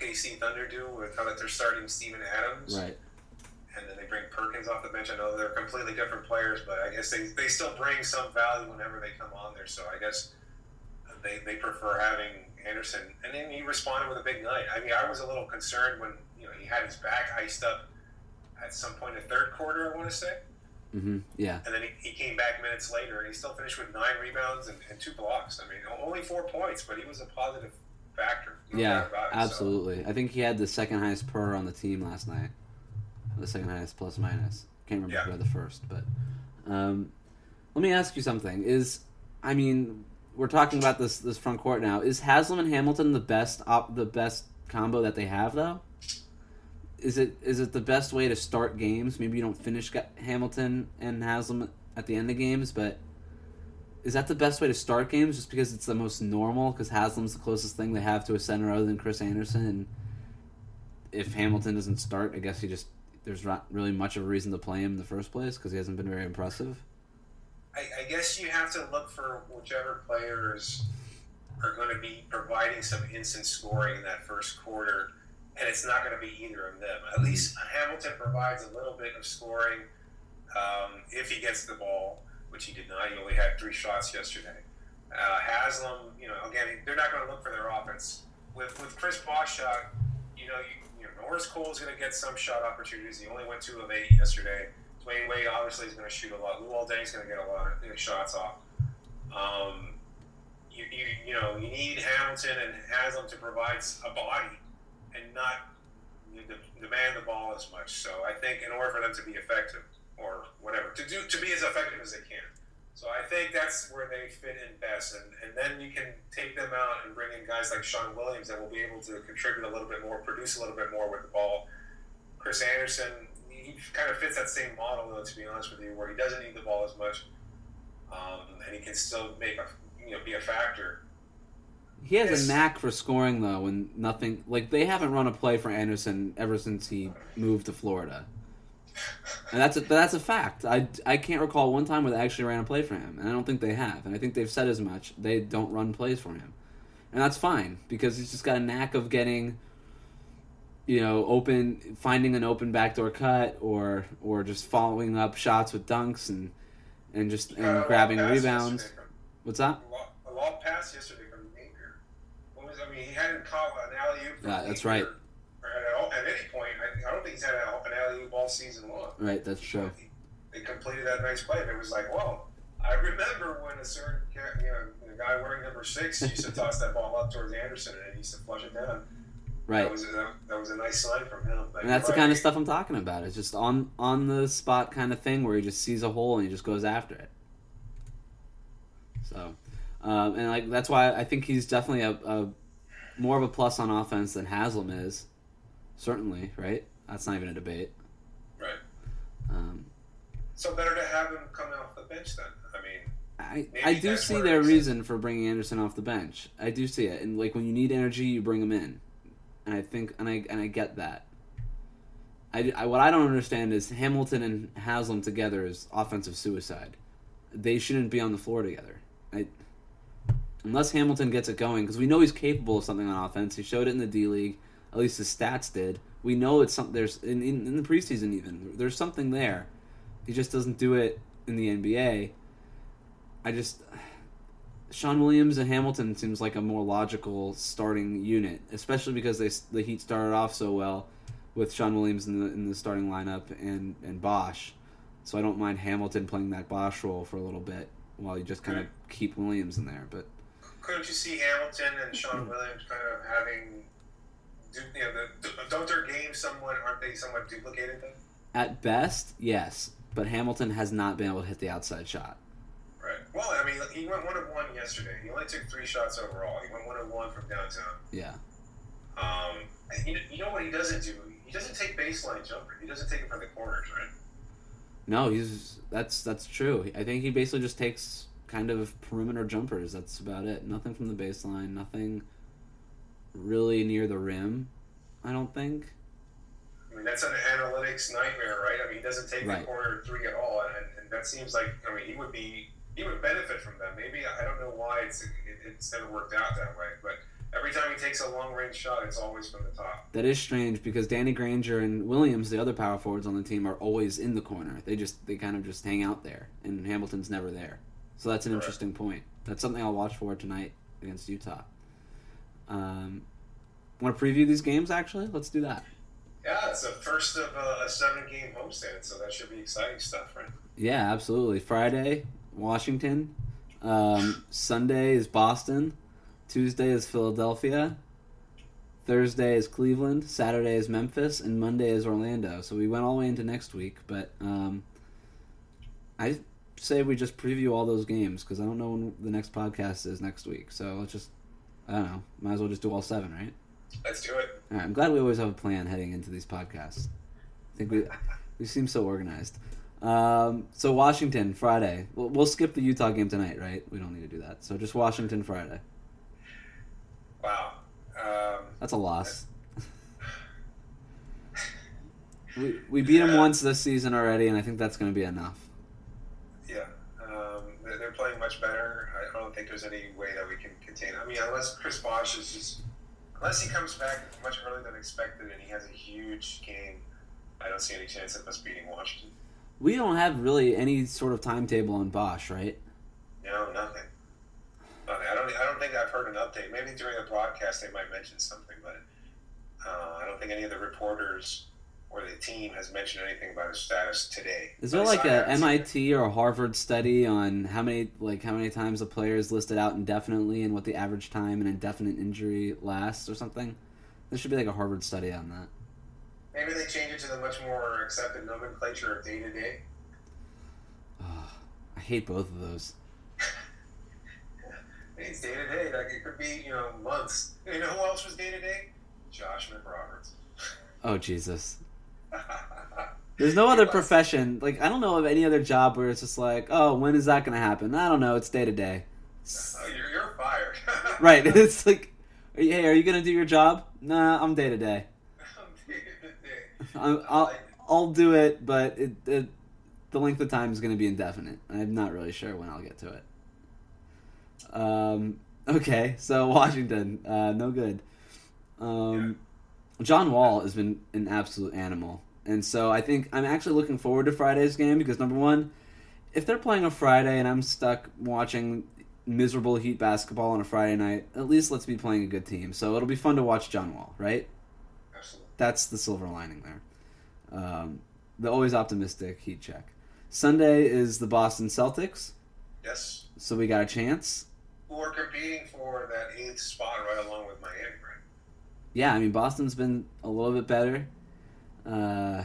K C Thunder do with how that they're starting Steven Adams. Right. And then they bring Perkins off the bench. I know they're completely different players, but I guess they, they still bring some value whenever they come on there. So I guess they, they prefer having Anderson. And then he responded with a big night. I mean, I was a little concerned when, you know, he had his back iced up at some point in the third quarter, I want to say. Mm-hmm. Yeah. And then he, he came back minutes later, and he still finished with nine rebounds and, and two blocks. I mean, only four points, but he was a positive factor. No yeah, doubt about it, absolutely. So. I think he had the second highest per on the team last night. The second highest plus minus. Can't remember Yeah. who had the first, but um, let me ask you something. Is I mean, we're talking about this this front court now. Is Haslam and Hamilton the best op, the best combo that they have though? Is it is it the best way to start games? Maybe you don't finish Hamilton and Haslam at the end of games, but is that the best way to start games just because it's the most normal? Because Haslam's the closest thing they have to a center other than Chris Anderson, and if Hamilton doesn't start, I guess he just there's not really much of a reason to play him in the first place because he hasn't been very impressive. I, I guess you have to look for whichever players are going to be providing some instant scoring in that first quarter, and it's not going to be either of them. At least Hamilton provides a little bit of scoring um, if he gets the ball, which he did not. He only had three shots yesterday. Uh, Haslam, you know, again, they're not going to look for their offense. With with Chris Bosh, you know, you, you know, Norris Cole is going to get some shot opportunities. He only went two of eight yesterday. Dwayne Wade obviously is going to shoot a lot. Luol Deng's going to get a lot of you know, shots off. Um, you, you you know you need Hamilton and Haslam to provide a body and not you know, demand the ball as much. So I think in order for them to be effective or whatever to do to be as effective as they can. So I think that's where they fit in best, and, and then you can take them out and bring in guys like Sean Williams that will be able to contribute a little bit more, produce a little bit more with the ball. Chris Anderson, he kind of fits that same model, though, to be honest with you, where he doesn't need the ball as much, um, and he can still make a you know be a factor. He has It's, a knack for scoring though, when nothing like they haven't run a play for Anderson ever since he moved to Florida. And that's a, that's a fact. I, I can't recall one time where they actually ran a play for him, and I don't think they have. And I think they've said as much. They don't run plays for him, and that's fine because he's just got a knack of getting, you know, open, finding an open backdoor cut, or or just following up shots with dunks and and just and uh, grabbing pass rebounds. yesterday from- What's that? A long, a long pass yesterday from Napier. What was I mean? He hadn't caught an alley oop. Yeah, that's right. At, at any point, I, I don't think he's had an alley oop all season long. Right, that's true. They completed that nice play, and it was like, well, I remember when a certain you know, the guy wearing number six used to toss that ball up towards Anderson, and he used to flush it down. Right. That was a, that was a nice sign from him. But And that's the right, kind of stuff I'm talking about. It's just on on the spot kind of thing where he just sees a hole and he just goes after it. So, um, and like that's why I think he's definitely a, a more of a plus on offense than Haslam is. Certainly, right? That's not even a debate. Right. Um, So better to have him come off the bench then. I mean, I maybe I do that's see where their it's- reason for bringing Anderson off the bench. I do see it, and like when you need energy, you bring him in, and I think and I and I get that. I, I what I don't understand is Hamilton and Haslam together is offensive suicide. They shouldn't be on the floor together. I, unless Hamilton gets it going, because we know he's capable of something on offense. He showed it in the D League. At least his stats did. We know it's something. There's in, in in the preseason even there's something there. He just doesn't do it in the N B A. I just Sean Williams and Hamilton seems like a more logical starting unit, especially because they the Heat started off so well with Sean Williams in the in the starting lineup and and Bosh. So I don't mind Hamilton playing that Bosh role for a little bit while you just kind of keep Williams in there. But couldn't you see Hamilton and Sean Williams kind of having, you know, the, don't their games somewhat, aren't they somewhat duplicated then? at best, yes. But Hamilton has not been able to hit the outside shot. Right. Well, I mean, he went one of one yesterday. He only took three shots overall. He went one of one from downtown. Yeah. Um, and you, you know what he doesn't do? He doesn't take baseline jumper. He doesn't take it from the corners, right? No, he's that's that's true. I think he basically just takes kind of perimeter jumpers. That's about it. Nothing from the baseline. Nothing really near the rim. I don't think. I mean, that's an analytics nightmare, right? I mean, he doesn't take Right. the corner three at all, and, and that seems like, I mean, he would be, he would benefit from that. Maybe, I don't know why it's it, it's never worked out that way, but every time he takes a long range shot, it's always from the top. That is strange because Danny Granger and Williams, the other power forwards on the team, are always in the corner. They just they kind of just hang out there, and Hamilton's never there. So that's an Correct. interesting point. That's something I'll watch for tonight against Utah. Um, want to preview these games? Actually, let's do that. Yeah, it's the first of a, a seven-game homestand, so that should be exciting stuff, right? Yeah, absolutely. Friday, Washington. Um, Sunday is Boston. Tuesday is Philadelphia. Thursday is Cleveland. Saturday is Memphis. And Monday is Orlando. So we went all the way into next week. But um, I say we just preview all those games because I don't know when the next podcast is next week. So let's just, I don't know, might as well just do all seven, right? Let's do it. All right, I'm glad we always have a plan heading into these podcasts. I think we we seem so organized. Um, so Washington, Friday. We'll, we'll skip the Utah game tonight, right? We don't need to do that. So just Washington, Friday. Wow. Um, That's a loss. we we beat them Yeah. once this season already, and I think that's going to be enough. yeah. Um, they're, they're playing much better. I don't think there's any way that we can contain. I mean, unless Chris Bosh is just, unless he comes back much earlier than expected and he has a huge game, I don't see any chance of us beating Washington. We don't have really any sort of timetable on Bosch, right? No, nothing. Nothing. I don't. I don't think I've heard an update. Maybe during the broadcast they might mention something, but uh, I don't think any of the reporters or the team has mentioned anything about his status today. Is there But like I a haven't seen M I it. T or a Harvard study on how many like how many times a player is listed out indefinitely and what the average time an indefinite injury lasts or something? There should be like a Harvard study on that. Maybe they change it to the much more accepted nomenclature of day to day. Oh, I hate both of those. It's day to day. Like it could be, you know, months. You know who else was day to day? Josh McRoberts. Oh Jesus. There's no other He was. profession. Like I don't know of any other job where it's just like, oh, when is that going to happen? I don't know. It's day to day. Oh, you're, you're fired. Right. It's like, hey, are you going to do your job? Nah, I'm day to day. Day to day. I'll, I'll I'll do it, but it, it the length of time is going to be indefinite. I'm not really sure when I'll get to it. Um. Okay, so Washington, uh, no good. Um, John Wall has been an absolute animal, and so I think I'm actually looking forward to Friday's game because number one, if they're playing a Friday and I'm stuck watching miserable Heat basketball on a Friday night, at least let's be playing a good team. So it'll be fun to watch John Wall, right? Absolutely. That's the silver lining there. Um, the always optimistic Heat check. Sunday is the Boston Celtics, Yes. so we got a chance. Who are competing for that eighth spot right along with Miami, right? Yeah, I mean, Boston's been a little bit better. Uh,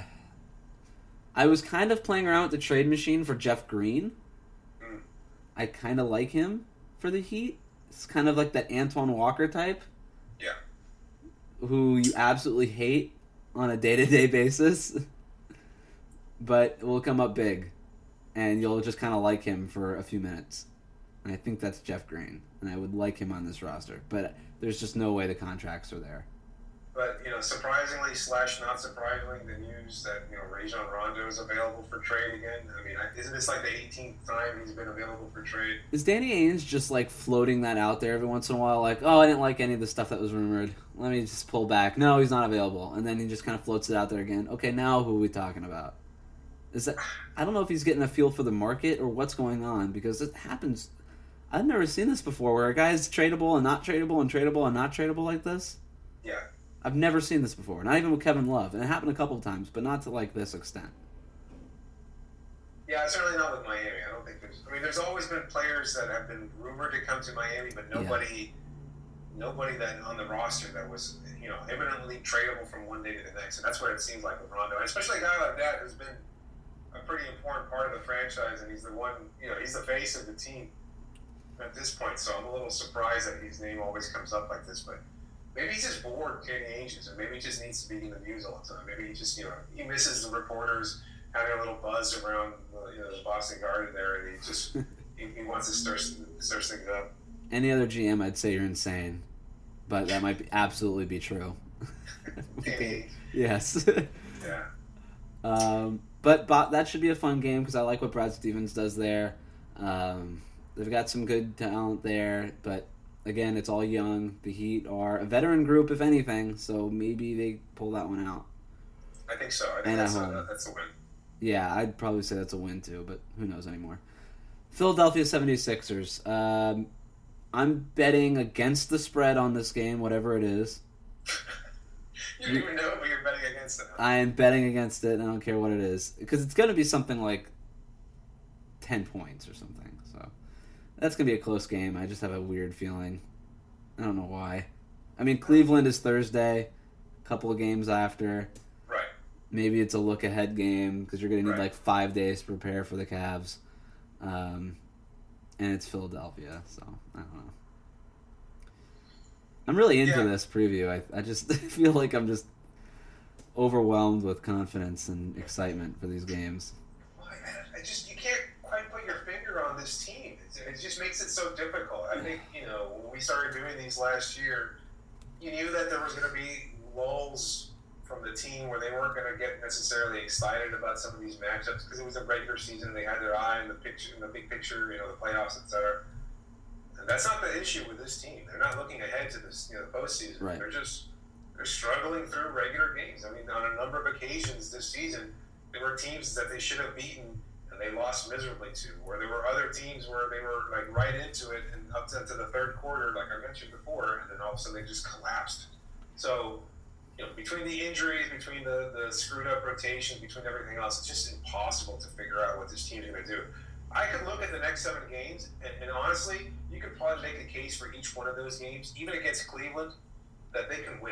I was kind of playing around with the trade machine for Jeff Green. Mm. I kind of like him for the Heat. It's kind of like that Antoine Walker type. Yeah. Who you absolutely hate on a day-to-day basis, but will come up big, and you'll just kind of like him for a few minutes. And I think that's Jeff Green, and I would like him on this roster, but there's just no way the contracts are there. But, you know, surprisingly slash not surprisingly, the news that, you know, Rajon Rondo is available for trade again. I mean, isn't this like the eighteenth time he's been available for trade? Is Danny Ainge just like floating that out there every once in a while, like, oh, I didn't like any of the stuff that was rumored. Let me just pull back. No, he's not available. And then he just kind of floats it out there again. Okay, now who are we talking about? Is that I don't know if he's getting a feel for the market or what's going on, because it happens. I've never seen this before where a guy's tradable and not tradable and tradable and not tradable like this. Yeah. I've never seen this before. Not even with Kevin Love. And it happened a couple of times, but not to like this extent. Yeah, certainly not with Miami. I don't think there's. I mean, there's always been players that have been rumored to come to Miami, but nobody, nobody that on the roster that was, you know, imminently tradable from one day to the next. And that's what it seems like with Rondo, and especially a guy like that who's been a pretty important part of the franchise, and he's the one, you know, he's the face of the team at this point. So I'm a little surprised that his name always comes up like this, but. Maybe he's just bored of Danny Ainge, and maybe he just needs to be in the news all the time. Maybe he just, you know, he misses the reporters having a little buzz around, the, you know, the Boston Garden there, and he just he, he wants to stir stir things up. Any other G M, I'd say you're insane, but that might be, absolutely be true. Okay. Yes. Yeah. um, but, but that should be a fun game because I like what Brad Stevens does there. Um, they've got some good talent there, but again, it's all young. The Heat are a veteran group, if anything, so maybe they pull that one out. I think so. I think And that's at a, home. that's a win. Yeah, I'd probably say that's a win too, but who knows anymore. Philadelphia seventy-sixers. Um, I'm betting against the spread on this game, whatever it is. You don't even know who you're betting against it. I am betting against it, and I don't care what it is. Because it's going to be something like ten points or something. So that's going to be a close game. I just have a weird feeling. I don't know why. I mean, Cleveland is Thursday, a couple of games after. Right. Maybe it's a look-ahead game because you're going to need Right. like five days to prepare for the Cavs. Um, and it's Philadelphia, so I don't know. I'm really into Yeah. this preview. I, I just feel like I'm just overwhelmed with confidence and excitement for these games. Well, I, I just you can't quite put your finger on this team. It, it just makes it so difficult. I think you know when we started doing these last year, you knew that there was going to be lulls from the team where they weren't going to get necessarily excited about some of these matchups because it was a regular season. They had their eye in the picture, in the big picture, you know, the playoffs, et cetera. And that's not the issue with this team. They're not looking ahead to this, you know, the postseason. Right. They're just they're struggling through regular games. I mean, on a number of occasions this season, there were teams that they should have beaten and they lost miserably to. Where there were other teams where they were like right into it and up to, to the third quarter, like I mentioned before, and then all of a sudden they just collapsed. So, you know, between the injuries, between the, the screwed up rotation, between everything else, it's just impossible to figure out what this team's going to do. I could look at the next seven games, and, and honestly, you could probably make a case for each one of those games, even against Cleveland, that they can win.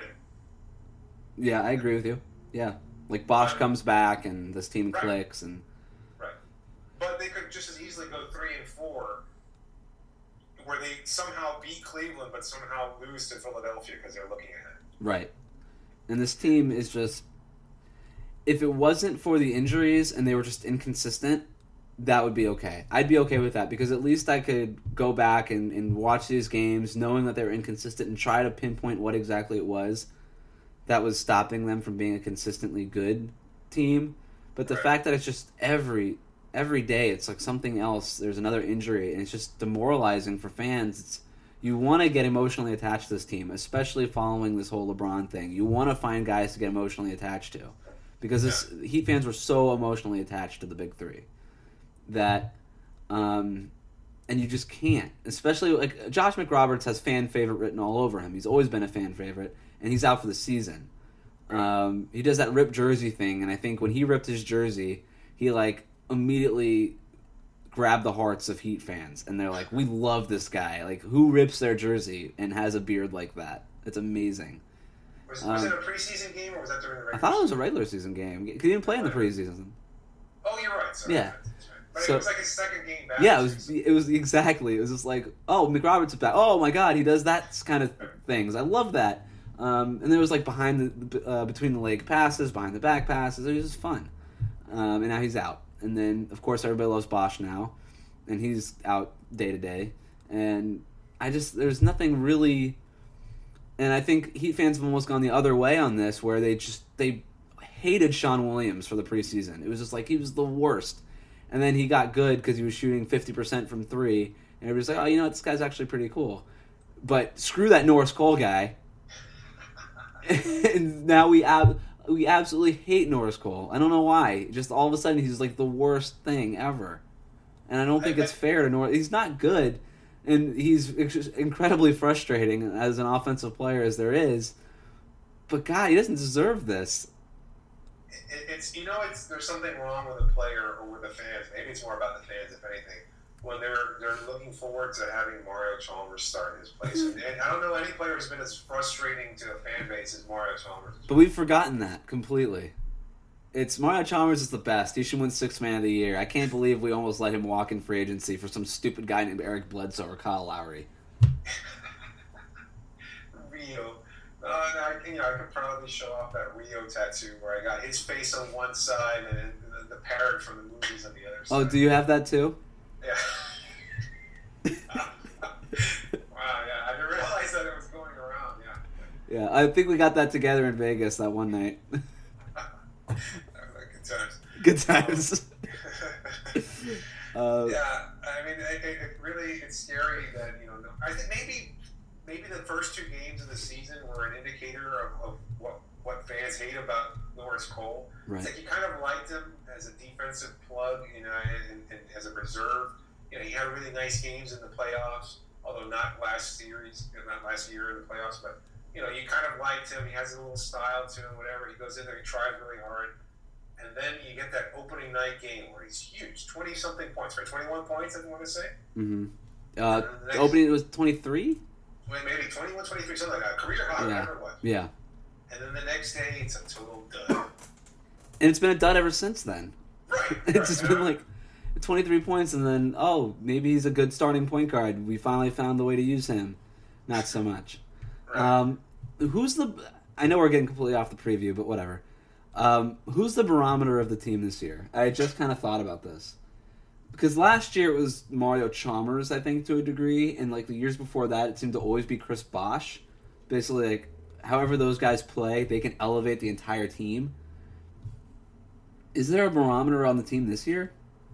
Yeah, I agree with you. Yeah, like Bosch Right. comes back and this team Right. clicks, and Right. But they could just as easily go three and four, where they somehow beat Cleveland, but somehow lose to Philadelphia because they're looking ahead. right. And this team is just, if it wasn't for the injuries and they were just inconsistent, that would be okay. I'd be okay with that because at least I could go back and, and watch these games knowing that they were inconsistent and try to pinpoint what exactly it was that was stopping them from being a consistently good team. But the Right. fact that it's just every every day it's like something else, there's another injury, and it's just demoralizing for fans. It's, you want to get emotionally attached to this team, especially following this whole LeBron thing. You want to find guys to get emotionally attached to because this, Heat fans were so emotionally attached to the Big Three that, um, and you just can't. Especially like Josh McRoberts has fan favorite written all over him. He's always been a fan favorite, and he's out for the season. Um, he does that rip jersey thing, and I think when he ripped his jersey, he like immediately grabbed the hearts of Heat fans, and they're like, "We love this guy. Like, who rips their jersey and has a beard like that? It's amazing." Was, was Um, it a preseason game or was that during the regular I thought it was a season? regular season game. He didn't play in the preseason. Oh, you're right. Sorry. Yeah. That's right. But So- it was like his second game back. Yeah, it was. It was exactly. It was just like, oh, McRoberts is back. Oh my God, he does that kind of things. I love that. Um, and there was like behind the uh, between the leg passes, behind the back passes. It was just fun. Um, and now he's out. And then of course everybody loves Bosch now, and he's out day to day. And I just there's nothing really. And I think Heat fans have almost gone the other way on this, where they just they hated Sean Williams for the preseason. It was just like he was the worst. And then he got good because he was shooting fifty percent from three. And everybody's like, oh, you know what? This guy's actually pretty cool. But screw that Norris Cole guy. And now we ab- we absolutely hate Norris Cole. I don't know why. Just all of a sudden he's like the worst thing ever. And I don't think it's fair to Norris. He's not good. And he's ex- incredibly frustrating as an offensive player as there is. But God, he doesn't deserve this. It, it's you know it's there's something wrong with the player or with the fans. Maybe it's more about the fans, if anything. When they're they're looking forward to having Mario Chalmers start in his place, and, and I don't know any player who's been as frustrating to a fan base as Mario Chalmers. But we've forgotten that completely. It's Mario Chalmers is the best. He should win Sixth Man of the Year. I can't believe we almost let him walk in free agency for some stupid guy named Eric Bledsoe or Kyle Lowry. Rio, uh, I, you know, I could probably show off that Rio tattoo where I got his face on one side and the, the parrot from the movies on the other side. Oh, do you have that too? Yeah. Wow, yeah, I didn't realize that it was going around. Yeah. Yeah, I think we got that together in Vegas that one night. Good times. Good times. uh, Yeah, I mean, it, it it really it's scary that you know. I think maybe maybe the first two games of the season were an indicator of, of what, what fans hate about Norris Cole. Right. It's like you kind of liked him as a defensive plug, you know, and, and as a reserve. You know, he had really nice games in the playoffs, although not last series, not last year in the playoffs, but, you know, you kind of liked him. He has a little style to him, whatever. He goes in there, he tries really hard. And then you get that opening night game where he's huge, twenty-something points, right? twenty-one points, I want to say. Mm-hmm. Uh, the, the opening was twenty-three? Maybe twenty-one, twenty-three, something like that. Career high, yeah. whatever it was. Yeah. And then the next day, it's a total dud. And it's been a dud ever since then. Right. It's right, just yeah. been like twenty-three points, and then, oh, maybe he's a good starting point guard. We finally found the way to use him. Not so much. Right. Um, who's the... I know we're getting completely off the preview, but whatever. Um, who's the barometer of the team this year? I just kind of thought about this. Because last year it was Mario Chalmers, I think, to a degree, and like the years before that, it seemed to always be Chris Bosh. Basically, like, however those guys play, they can elevate the entire team. Is there a barometer on the team this year?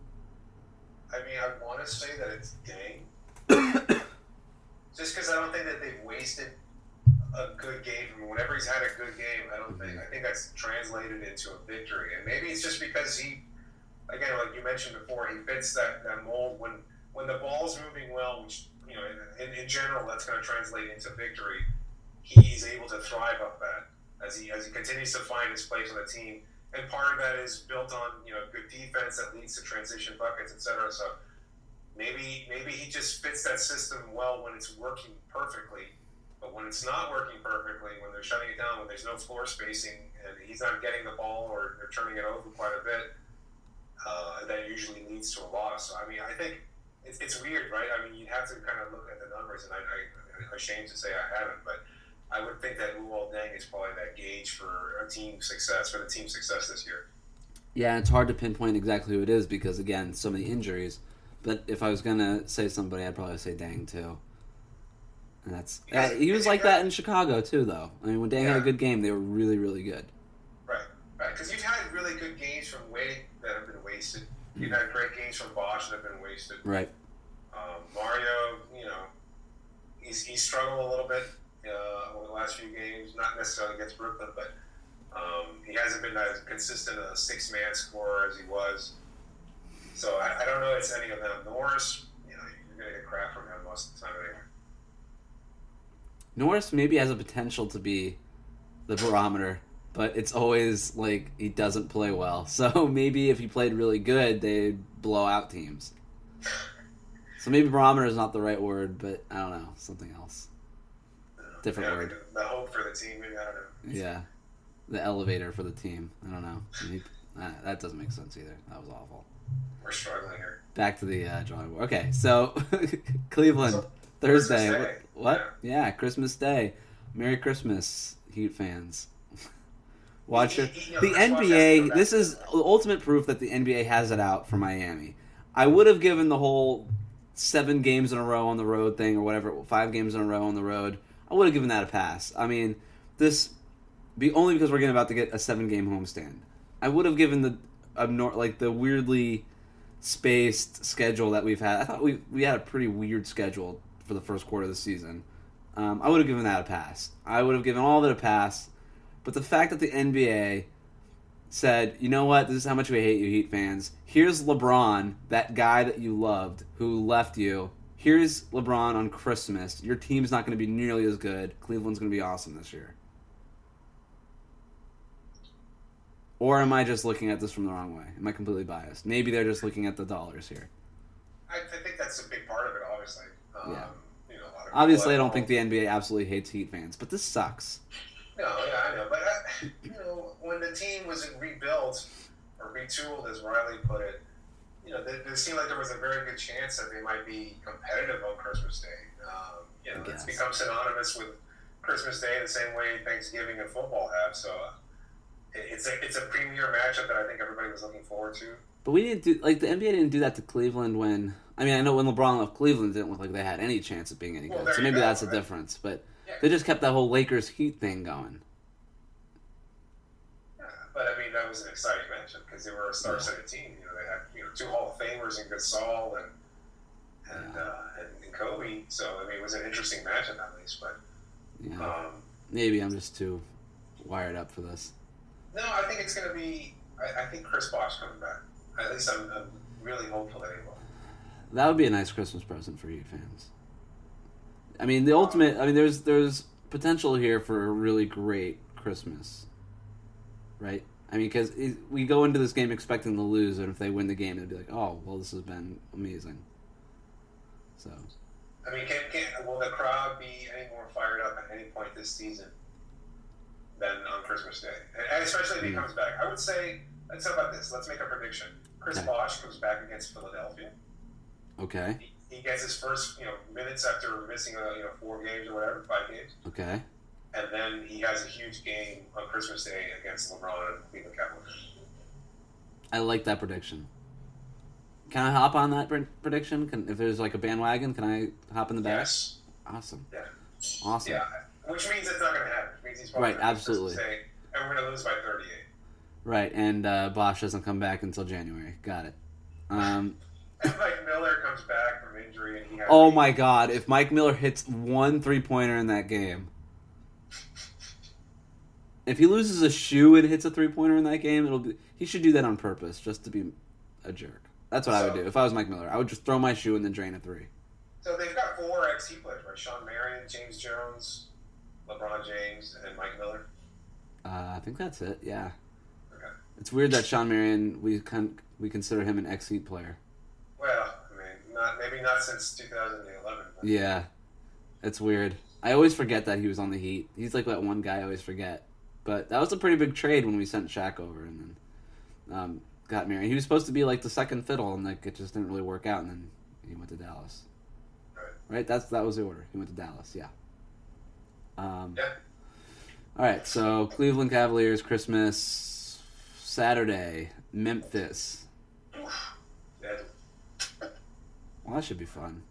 I mean, I want to say that it's Dang. Just because I don't think that they've wasted a good game from him. Whenever he's had a good game, I don't think. I think that's translated into a victory. And maybe it's just because he, again, like you mentioned before, he fits that, that mold. When when the ball's moving well, which, you know, in, in general, that's going to translate into victory. He's able to thrive off that as he as he continues to find his place on the team. And part of that is built on, you know, good defense that leads to transition buckets, et cetera. So maybe maybe he just fits that system well when it's working perfectly. But when it's not working perfectly, when they're shutting it down, when there's no floor spacing, and he's not getting the ball or they're turning it over quite a bit, uh, that usually leads to a loss. So, I mean, I think it's, it's weird, right? I mean, you have to kind of look at the numbers, and I, I, I'm ashamed to say I haven't, but I would think that Luol Deng is probably that gauge for a team success, for the team's success this year. Yeah, it's hard to pinpoint exactly who it is because, again, so many injuries. But if I was going to say somebody, I'd probably say Deng, too. And that's uh, he was like that in Chicago, too, though. I mean, when Deng yeah. had a good game, they were really, really good. Right, right. Because you've had really good games from Wade that have been wasted. You've had great games from Bosh that have been wasted. Right. Um, Mario, you know, he's, he's struggled a little bit uh, over the last few games, not necessarily against Brooklyn, but um, he hasn't been as consistent a six-man scorer as he was. So I, I don't know if it's any of them. Norris, you know, you're going to get crap from him most of the time anyway. Norris maybe has a potential to be the barometer, but it's always like he doesn't play well. So maybe if he played really good, they'd blow out teams. So maybe barometer is not the right word, but I don't know, something else. Different yeah, word. The hope for the team, maybe, I don't know. Yeah. The elevator for the team. I don't know. Maybe, uh, that doesn't make sense either. That was awful. We're struggling here. Back to the uh, drawing board. Okay, so Cleveland, So, Thursday. Christmas Day. What? what? Yeah. yeah, Christmas Day. Merry Christmas, Heat fans. Watch He- it. he- you know, The Chris N Bosh B has A, to go back this to is that. ultimate proof that the N B A has it out for Miami. I would have given the whole seven games in a row on the road thing or whatever, five games in a row on the road. I would have given that a pass. I mean, this be only because we're getting about to get a seven-game homestand. I would have given the abnor- like the weirdly spaced schedule that we've had. I thought we we had a pretty weird schedule for the first quarter of the season. Um, I would have given that a pass. I would have given all of it a pass. But the fact that the N B A said, you know what, this is how much we hate you, Heat fans. Here's LeBron, that guy that you loved, who left you. Here's LeBron on Christmas. Your team's not going to be nearly as good. Cleveland's going to be awesome this year. Or am I just looking at this from the wrong way? Am I completely biased? Maybe they're just looking at the dollars here. I, I think that's a big part of it, obviously. Um, Yeah. You know, a lot of Obviously, I people don't think the N B A absolutely hates Heat fans, but this sucks. No, yeah, I know. But, I, you know, when the team was rebuilt or retooled, as Riley put it, you know, there, there seemed like there was a very good chance that they might be competitive on Christmas Day. Um, you know, it's become synonymous with Christmas Day the same way Thanksgiving and football have. So it, it's a it's a premier matchup that I think everybody was looking forward to. But we didn't do, like, the N B A didn't do that to Cleveland when, I mean, I know when LeBron left Cleveland, it didn't look like they had any chance of being any Well, good. there So you maybe go, that's the right? difference. But Yeah. they just kept that whole Lakers Heat thing going. Yeah, but I mean, that was an exciting matchup because they were a star-studded team. You know, they had you know two Hall of Famers in Gasol and and, Yeah. uh, and, and Kobe, so I mean, it was an interesting matchup at least. But Yeah. um, Maybe I'm just too wired up for this. no, I think it's going to be. I, I think Chris Bosh coming back. At least I'm, I'm really hopeful that he will. That would be a nice Christmas present for Heat fans. I mean, the ultimate. I mean, there's there's potential here for a really great Christmas, right? I mean, because we go into this game expecting to lose, and if they win the game, it'd be like, oh, well, this has been amazing. So. I mean, can, can will the crowd be any more fired up at any point this season than on Christmas Day? And especially if he Mm. comes back. I would say, let's talk about this. Let's make a prediction. Chris Okay. Bosh comes back against Philadelphia. Okay. He, he gets his first, you know, minutes after missing, a, you know, four games or whatever, five games. Okay. And then he has a huge game on Christmas Day against LeBron and Cleveland Cavaliers. I like that prediction. Can I hop on that pre- prediction? Can, if there's like a bandwagon, can I hop in the back? Yes. Awesome. Yeah. Awesome. Yeah. Which means it's not going to happen. Which means he's probably Right, gonna have absolutely. Christmas Day, and we're going to lose by thirty-eight. Right, and uh, Bosch doesn't come back until January. Got it. Um, And Mike Miller comes back from injury, and he has. oh my God! If Mike Miller hits one three-pointer in that game, if he loses a shoe and hits a three-pointer in that game, it'll be. He should do that on purpose, just to be a jerk. That's what I would do if I was Mike Miller. I would just throw my shoe and then drain a three. So they've got four ex-Heat players, right? Sean Marion, James Jones, LeBron James, and Mike Miller. Uh, I think that's it. Yeah. Okay. It's weird that Sean Marion, we con- we consider him an ex-Heat player. Well, I mean, not maybe not since two thousand eleven. But Yeah, it's weird. I always forget that he was on the Heat. He's like that one guy I always forget. But that was a pretty big trade when we sent Shaq over and then um, got married. He was supposed to be like the second fiddle, and like it just didn't really work out. And then he went to Dallas. Right. Right? That's that was the order. He went to Dallas. Yeah. Um, Yeah. All right. So Cleveland Cavaliers Christmas Saturday, Memphis. Yeah. Well, that should be fun.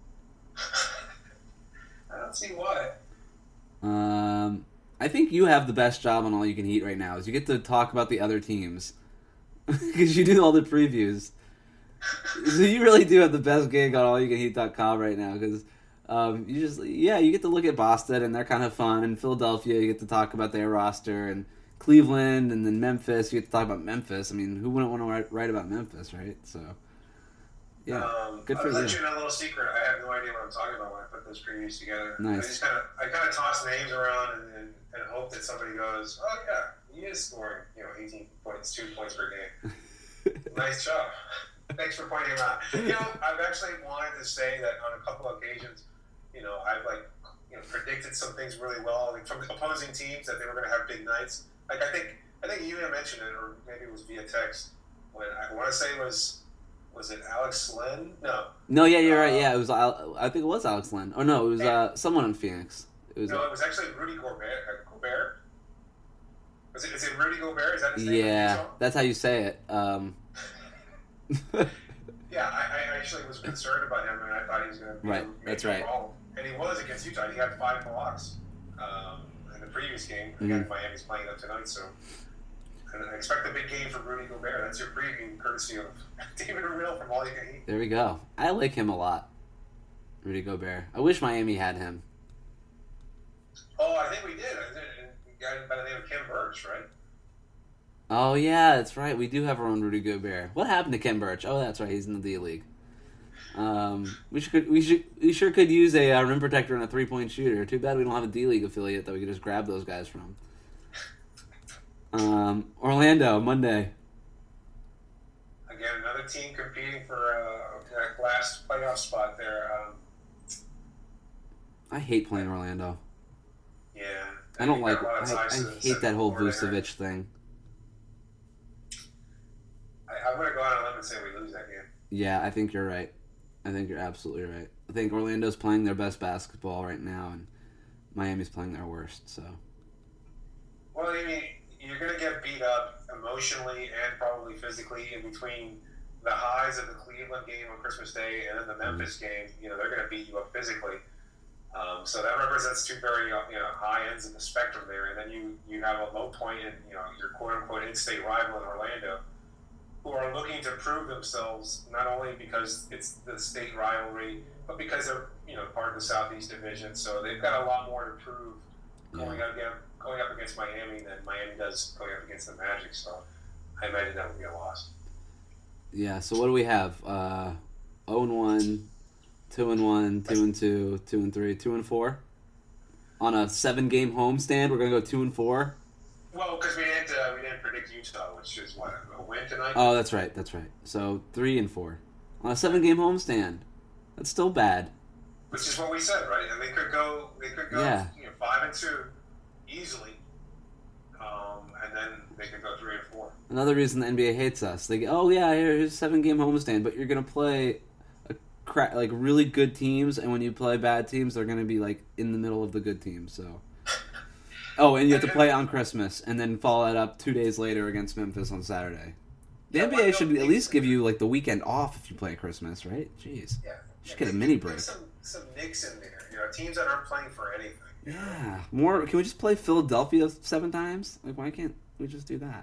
I don't see why. Um, I think you have the best job on All You Can Eat right now. Is you get to talk about the other teams because you do all the previews. So you really do have the best gig on all you can eat dot com right now because um, you just yeah you get to look at Boston and they're kind of fun, and Philadelphia you get to talk about their roster, and Cleveland, and then Memphis you get to talk about Memphis. I mean, who wouldn't want to write, write about Memphis, right? So yeah, um, good for I'll let you. you know a little secret. I have no idea what I'm talking about when I put those previews together. Nice. I just kind of I kind of toss names around and, and, and hope that somebody goes, oh yeah, he is scoring, you know, eighteen points, two points per game. Nice job. Thanks for pointing him out. You know, I've actually wanted to say that on a couple of occasions, you know, I've like, you know, predicted some things really well, like from opposing teams that they were going to have big nights. Like I think, I think you even mentioned it, or maybe it was via text. When I want to say it was, was it Alex Len? No. No, yeah, you're right. Uh, Yeah, it was. Al- I think it was Alex Len. Oh no, it was uh, someone in Phoenix. It was. No, it was actually Rudy Gobert. Uh, Gobert. Was it? Is it Rudy Gobert? Is that his name? Yeah, that's how you say it. Um, Yeah, I, I actually was concerned about him, and I thought he was going to be Right, a major that's right. problem. And he was against Utah. He had five blocks um, in the previous game. Again, Mm-hmm. Miami's playing them tonight, so and I expect a big game from Rudy Gobert. That's your preview, courtesy of David Real from All You Can Eat. there we go. I like him a lot, Rudy Gobert. I wish Miami had him. Oh, I think we did. I think a guy by the name of Kim Birch, right? Oh yeah, that's right. We do have our own Rudy Gobert. What happened to Ken Birch? Oh, that's right. He's in the D League. Um, we should we should we sure could use a uh, rim protector and a three point shooter. Too bad we don't have a D League affiliate that we could just grab those guys from. Um, Orlando Monday. Again, another team competing for uh, that last playoff spot there. Um, I hate playing Orlando. yeah. I don't You've like. got a lot of I, ties I to the hate second that whole floor there. Vucevic thing. I, I'm going to go out on a limb and say we lose that game. Yeah, I think you're right. I think you're absolutely right. I think Orlando's playing their best basketball right now, and Miami's playing their worst. So. Well, I mean, you're going to get beat up emotionally and probably physically in between the highs of the Cleveland game on Christmas Day and then the Memphis game. You know, they're going to beat you up physically. Um, so that represents two very uh, you know high ends of the spectrum there, and then you, you have a low point in you know your quote unquote in-state rival in Orlando. who are looking to prove themselves, not only because it's the state rivalry, but because they're, you know, part of the Southeast Division. So they've got a lot more to prove going, yeah. up, against, going up against Miami than Miami does going up against the Magic. So I imagine that would be a loss. Yeah, so what do we have? Uh, oh and one, two and one, two and two, two and three, two and four? On a seven-game homestand, we're going to go two and four? Well, because we didn't uh, we didn't predict Utah, which is what, a win tonight. Oh, that's right, that's right. So three and four on a seven-game homestand. That's still bad. Which is what we said, right? And they could go, they could go, yeah. you know, five and two easily, um, and then they could go three and four. Another reason the N B A hates us. They go, oh yeah, here's a seven-game homestand, but you're gonna play a cra- like really good teams, and when you play bad teams, they're gonna be like in the middle of the good teams. So. Oh, and you have to play on Christmas, and then follow it up two days later against Memphis on Saturday. The yeah, N B A should at least give you like the weekend off if you play Christmas, right? Jeez, yeah, you should get a mini break. Put some some Knicks in there, you know, teams that aren't playing for anything. Yeah, more. Can we just play Philadelphia seven times? Like, why can't we just do that?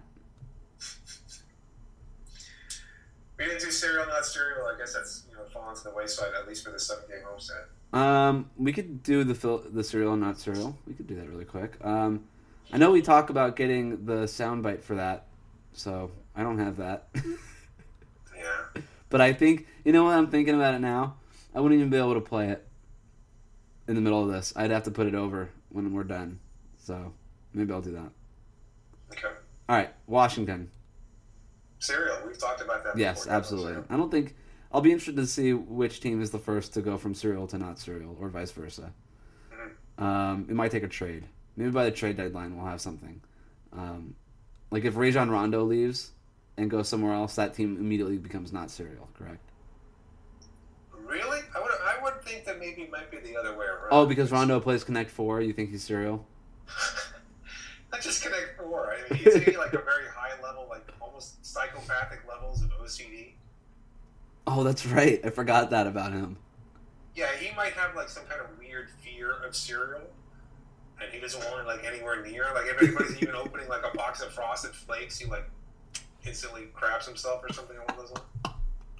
We didn't do serial, not serial. I guess that's, you know, fallen to the wayside, at least for the seven-game homestand. Um, we could do the the serial, not serial. We could do that really quick. Um, I know we talk about getting the soundbite for that, so I don't have that. Yeah. But I think, you know what, I'm thinking about it now. I wouldn't even be able to play it in the middle of this. I'd have to put it over when we're done. So maybe I'll do that. Okay. All right, Washington. Serial. We've talked about that. Yes, before, absolutely. I don't think. I'll be interested to see which team is the first to go from serial to not serial, or vice versa. Mm-hmm. Um, it might take a trade. Maybe by the trade deadline we'll have something. Um, like if Rajon Rondo leaves and goes somewhere else, that team immediately becomes not serial, correct? Really? I would I would think that maybe it might be the other way around. Oh, because Rondo plays Connect Four, you think he's serial? Not just Connect Four. I mean, he's hitting like a very high level, like almost psychopathic levels of O C D. Oh, that's right. I forgot that about him. Yeah, he might have like some kind of weird fear of cereal, and he doesn't want it like anywhere near. Like if anybody's even opening like a box of Frosted Flakes, he like instantly craps himself or something along those lines.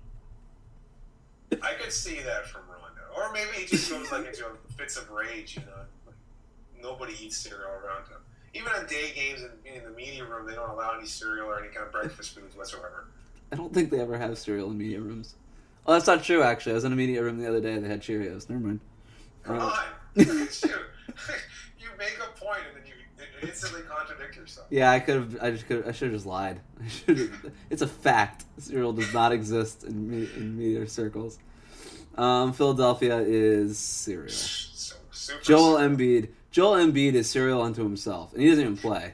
I could see that from Rondo, or maybe he just goes like into fits of rage. You know, like, nobody eats cereal around him. Even on day games in, in the media room, they don't allow any cereal or any kind of breakfast foods whatsoever. I don't think they ever have cereal in media rooms. Oh, that's not true, actually. I was in a media room the other day. They had Cheerios. Never mind. Come on. Look at you. You make a point and then you instantly contradict yourself. Yeah, I could have. I just could. I should have just lied. I should. It's a fact. Cereal does not exist in, me, in media circles. Um, Philadelphia is cereal. So, super Joel cereal. Embiid. Joel Embiid is cereal unto himself, and he doesn't even play.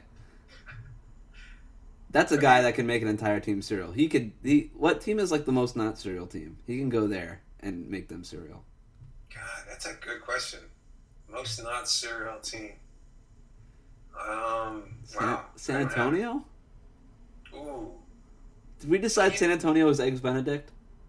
That's a guy that can make an entire team cereal. He could. He what team is like the most not cereal team? He can go there and make them cereal. God, that's a good question. Most not cereal team. Um, San, wow. San Antonio? Ooh. Did we decide San Antonio is Eggs Benedict?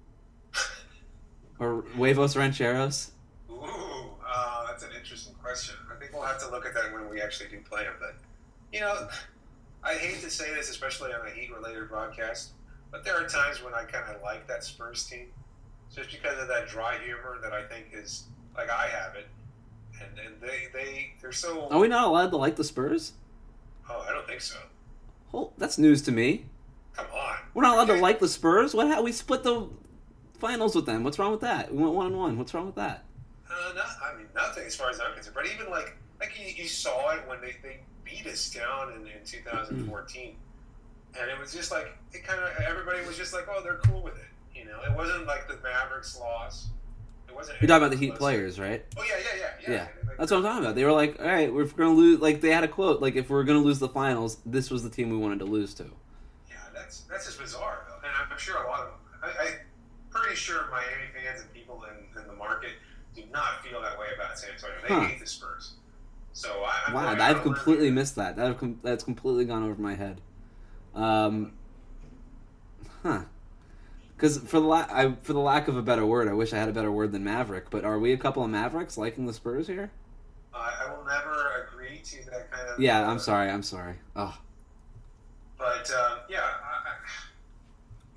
Or Huevos Rancheros? Ooh, uh, that's an interesting question. I think we'll have to look at that when we actually do play them. But, you know, I hate to say this, especially on a Heat-related broadcast, but there are times when I kind of like that Spurs team, just because of that dry humor that I think is, like I have it. And, and they, they, they're so... Are we not allowed to like the Spurs? Oh, I don't think so. Oh, that's news to me. Come on. We're not allowed to like the Spurs? What? How we split the finals with them? What's wrong with that? We went one and one. What's wrong with that? Uh, no, I mean, nothing as far as I'm concerned. But even like, like you, you saw it when they, they beat us down in, in two thousand fourteen. Mm-hmm. And it was just like, it kind of, everybody was just like, oh, they're cool with it. You know, it wasn't like the Mavericks loss. It wasn't. You're talking about the Heat players, right? Oh, yeah, yeah, yeah. Yeah. yeah. That's what I'm talking about. They were like, all right, we're going to lose. Like, they had a quote, like, if we're going to lose the finals, this was the team we wanted to lose to. Yeah, that's that's just bizarre, though. And I'm sure a lot of them, I, I'm pretty sure Miami fans and people in, in the market do not feel that way about San Antonio. They huh. hate the Spurs. So I, I'm wow, I've completely missed that. that com- that's completely gone over my head. Um, huh. Because for the la- I, for the lack of a better word, I wish I had a better word than Maverick. But are we a couple of Mavericks liking the Spurs here? Uh, I will never agree to that kind of. Yeah, uh, I'm sorry. I'm sorry. Oh. But uh, yeah, I,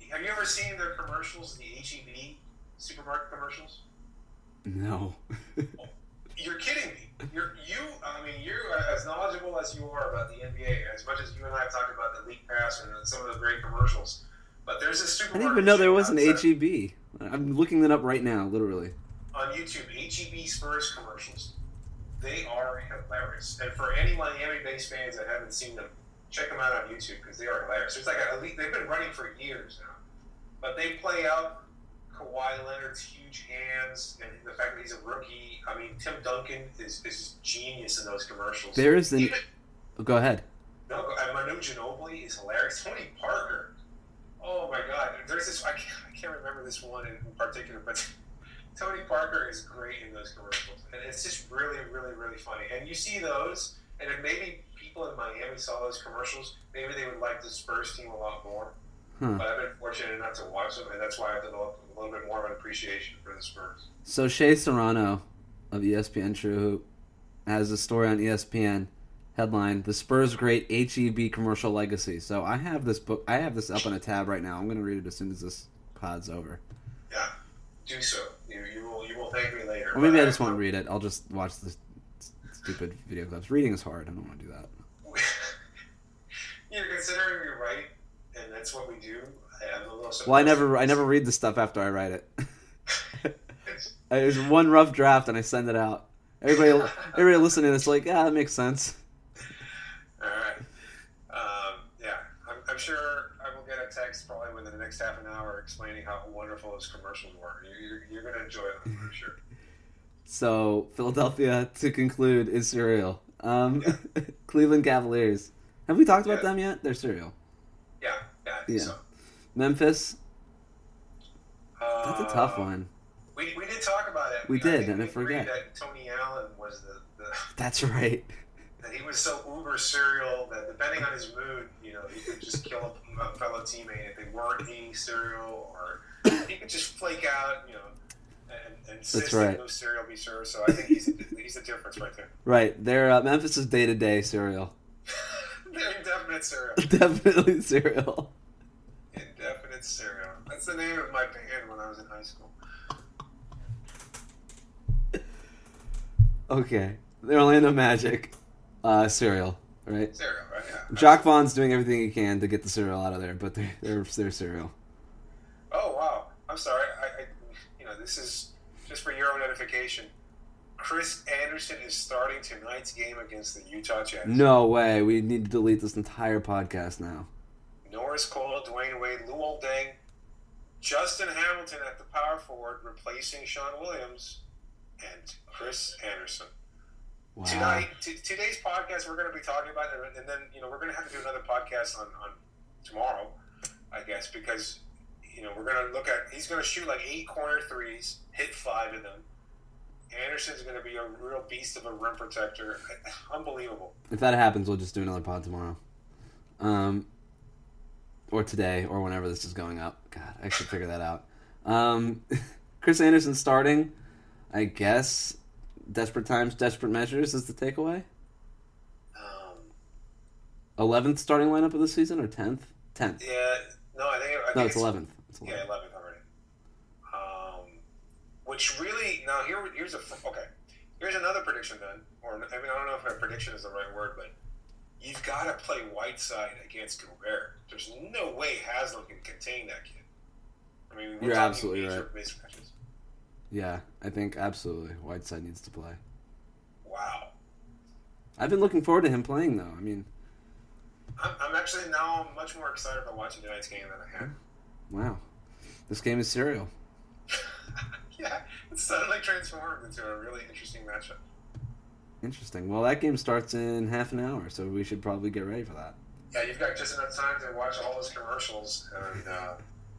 seen their commercials, the H E B supermarket commercials? No. You're kidding me. You're you. I mean, you're as knowledgeable as you are about the N B A. As much as you and I have talked about the League Pass and some of the great commercials, but there's a I supermarket. didn't even know there was an outside- H E B. I'm looking that up right now, literally. on YouTube. H E B Spurs commercials. They are hilarious. And for any Miami-based fans that haven't seen them, check them out on YouTube because they are hilarious. It's like a, they've been running for years now, but they play out Kawhi Leonard's huge hands and the fact that he's a rookie. I mean, Tim Duncan is, is genius in those commercials. There is an. Even, Oh, go ahead. no, and Manu Ginobili is hilarious. Tony Parker. Oh my God. There's this. I can't, I can't remember this one in particular, but Tony Parker is great in those commercials, and it's just really, really, really funny. And you see those, and if maybe people in Miami saw those commercials, maybe they would like the Spurs team a lot more. Huh. But I've been fortunate enough to watch them, and that's why I've developed a little bit more of an appreciation for the Spurs. So Shea Serrano of E S P N True Hoop has a story on E S P N headline: "The Spurs' Great H E B Commercial Legacy." So I have this book. I have this up on a tab right now. I'm going to read it as soon as this pod's over. Yeah, do so. You, you will you will thank me later. Or maybe But I just won't read it. I'll just watch the stupid video clips. Reading is hard. I don't want to do that. You're considering you're right, and that's what we do. I'm a little Well, I never, I never read the stuff after I write it. There's one rough draft, and I send it out. Everybody, everybody listening is like, yeah, that makes sense. All right. Um, yeah, I'm, I'm sure I will get a text probably within the next half an hour explaining how wonderful those commercials were. You're, you're going to enjoy them, for sure. So Philadelphia, to conclude, is cereal. Um, Yeah. Cleveland Cavaliers. Have we talked about Yeah. them yet? They're cereal. Yeah, yeah, I think Yeah. so. Memphis. That's a tough Uh, one. We, we did talk about it. We I did, think and I we agreed forget. that Tony Allen was the, the That's right. that he was so uber cereal that depending on his mood, you know, he could just kill a, a fellow teammate if they weren't eating cereal, or he could just flake out, you know, and, and insist right. that no cereal be served. So I think he's he's the difference right there. Right. They're uh, Memphis is day to day cereal. They're indefinite cereal. Definitely cereal. Indefinite cereal. That's the name of my band when I was in high school. Okay. The Orlando Magic. Uh, cereal. Right. Cereal, right? Yeah. Jock Vaughn's doing everything he can to get the cereal out of there, but they're they're, they're cereal. Oh wow! I'm sorry. I, I, you know, this is just for your own edification. Chris Anderson is starting tonight's game against the Utah Jazz. No way. We need to delete this entire podcast now. Norris Cole, Dwayne Wade, Luol Deng, Justin Hamilton at the power forward, replacing Sean Williams, and Chris Anderson. Wow. Tonight, t- today's podcast, we're going to be talking about it, and then you know we're going to have to do another podcast on, on tomorrow, I guess, because you know we're going to look at. He's going to shoot like eight corner threes, hit five of them. Anderson's going to be a real beast of a rim protector. Unbelievable. If that happens, we'll just do another pod tomorrow. Um, or today, or whenever this is going up. God, I should figure that out. Um, Chris Anderson starting, I guess. Desperate times, desperate measures is the takeaway. Um, eleventh starting lineup of the season, or tenth? tenth. yeah, no, I think, I think No, it's eleventh. It's Yeah, eleventh already. Um, which really now here here's a okay. Here's another prediction then, or I mean I don't know if a prediction is the right word, but you've got to play Whiteside against Gobert. There's no way Haslam can contain that kid. I mean, we're You're talking absolutely major right. mismatches. Yeah, I think absolutely Whiteside needs to play. Wow. I've been looking forward to him playing, though. I mean, I'm, I'm actually now much more excited about watching tonight's game than I had. wow. This game is serial. Yeah, it's suddenly transformed into a really interesting matchup. Interesting. Well, that game starts in half an hour, so we should probably get ready for that. Yeah, you've got just enough time to watch all those commercials, and uh,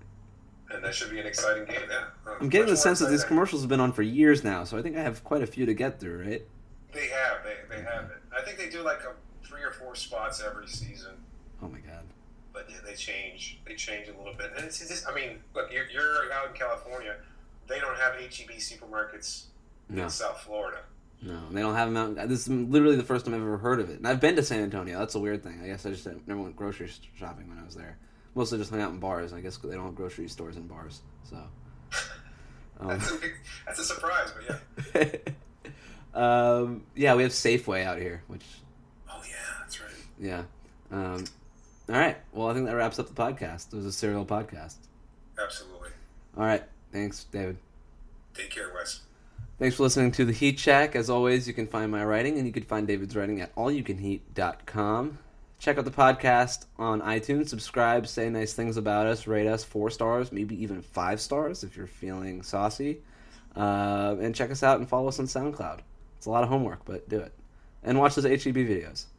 and that should be an exciting game. Yeah, uh, I'm getting much the more sense that these exciting. commercials have been on for years now, so I think I have quite a few to get through, right? They have, they they have it. I think they do like a three or four spots every season, Oh my god. but yeah, they change. They change a little bit, and it's just. I mean, look, you're, you're out in California. They don't have H E B supermarkets No. in South Florida. No, they don't have them out. This is literally the first time I've ever heard of it. And I've been to San Antonio. That's a weird thing. I guess I just never went grocery shopping when I was there. Mostly just hung out in bars. I guess they don't have grocery stores in bars. So um, that's, a big, that's a surprise, but yeah. um, yeah, we have Safeway out here, which. Oh yeah, that's right. Yeah. Um, all right. Well, I think that wraps up the podcast. It was a serial podcast. Absolutely. All right. Thanks, David. Take care, Wes. Thanks for listening to The Heat Check. As always, you can find my writing, and you can find David's writing at all you can heat dot com. Check out the podcast on iTunes. Subscribe, say nice things about us, rate us four stars, maybe even five stars if you're feeling saucy. Uh, and check us out and follow us on SoundCloud. It's a lot of homework, but do it. And watch those H E B videos.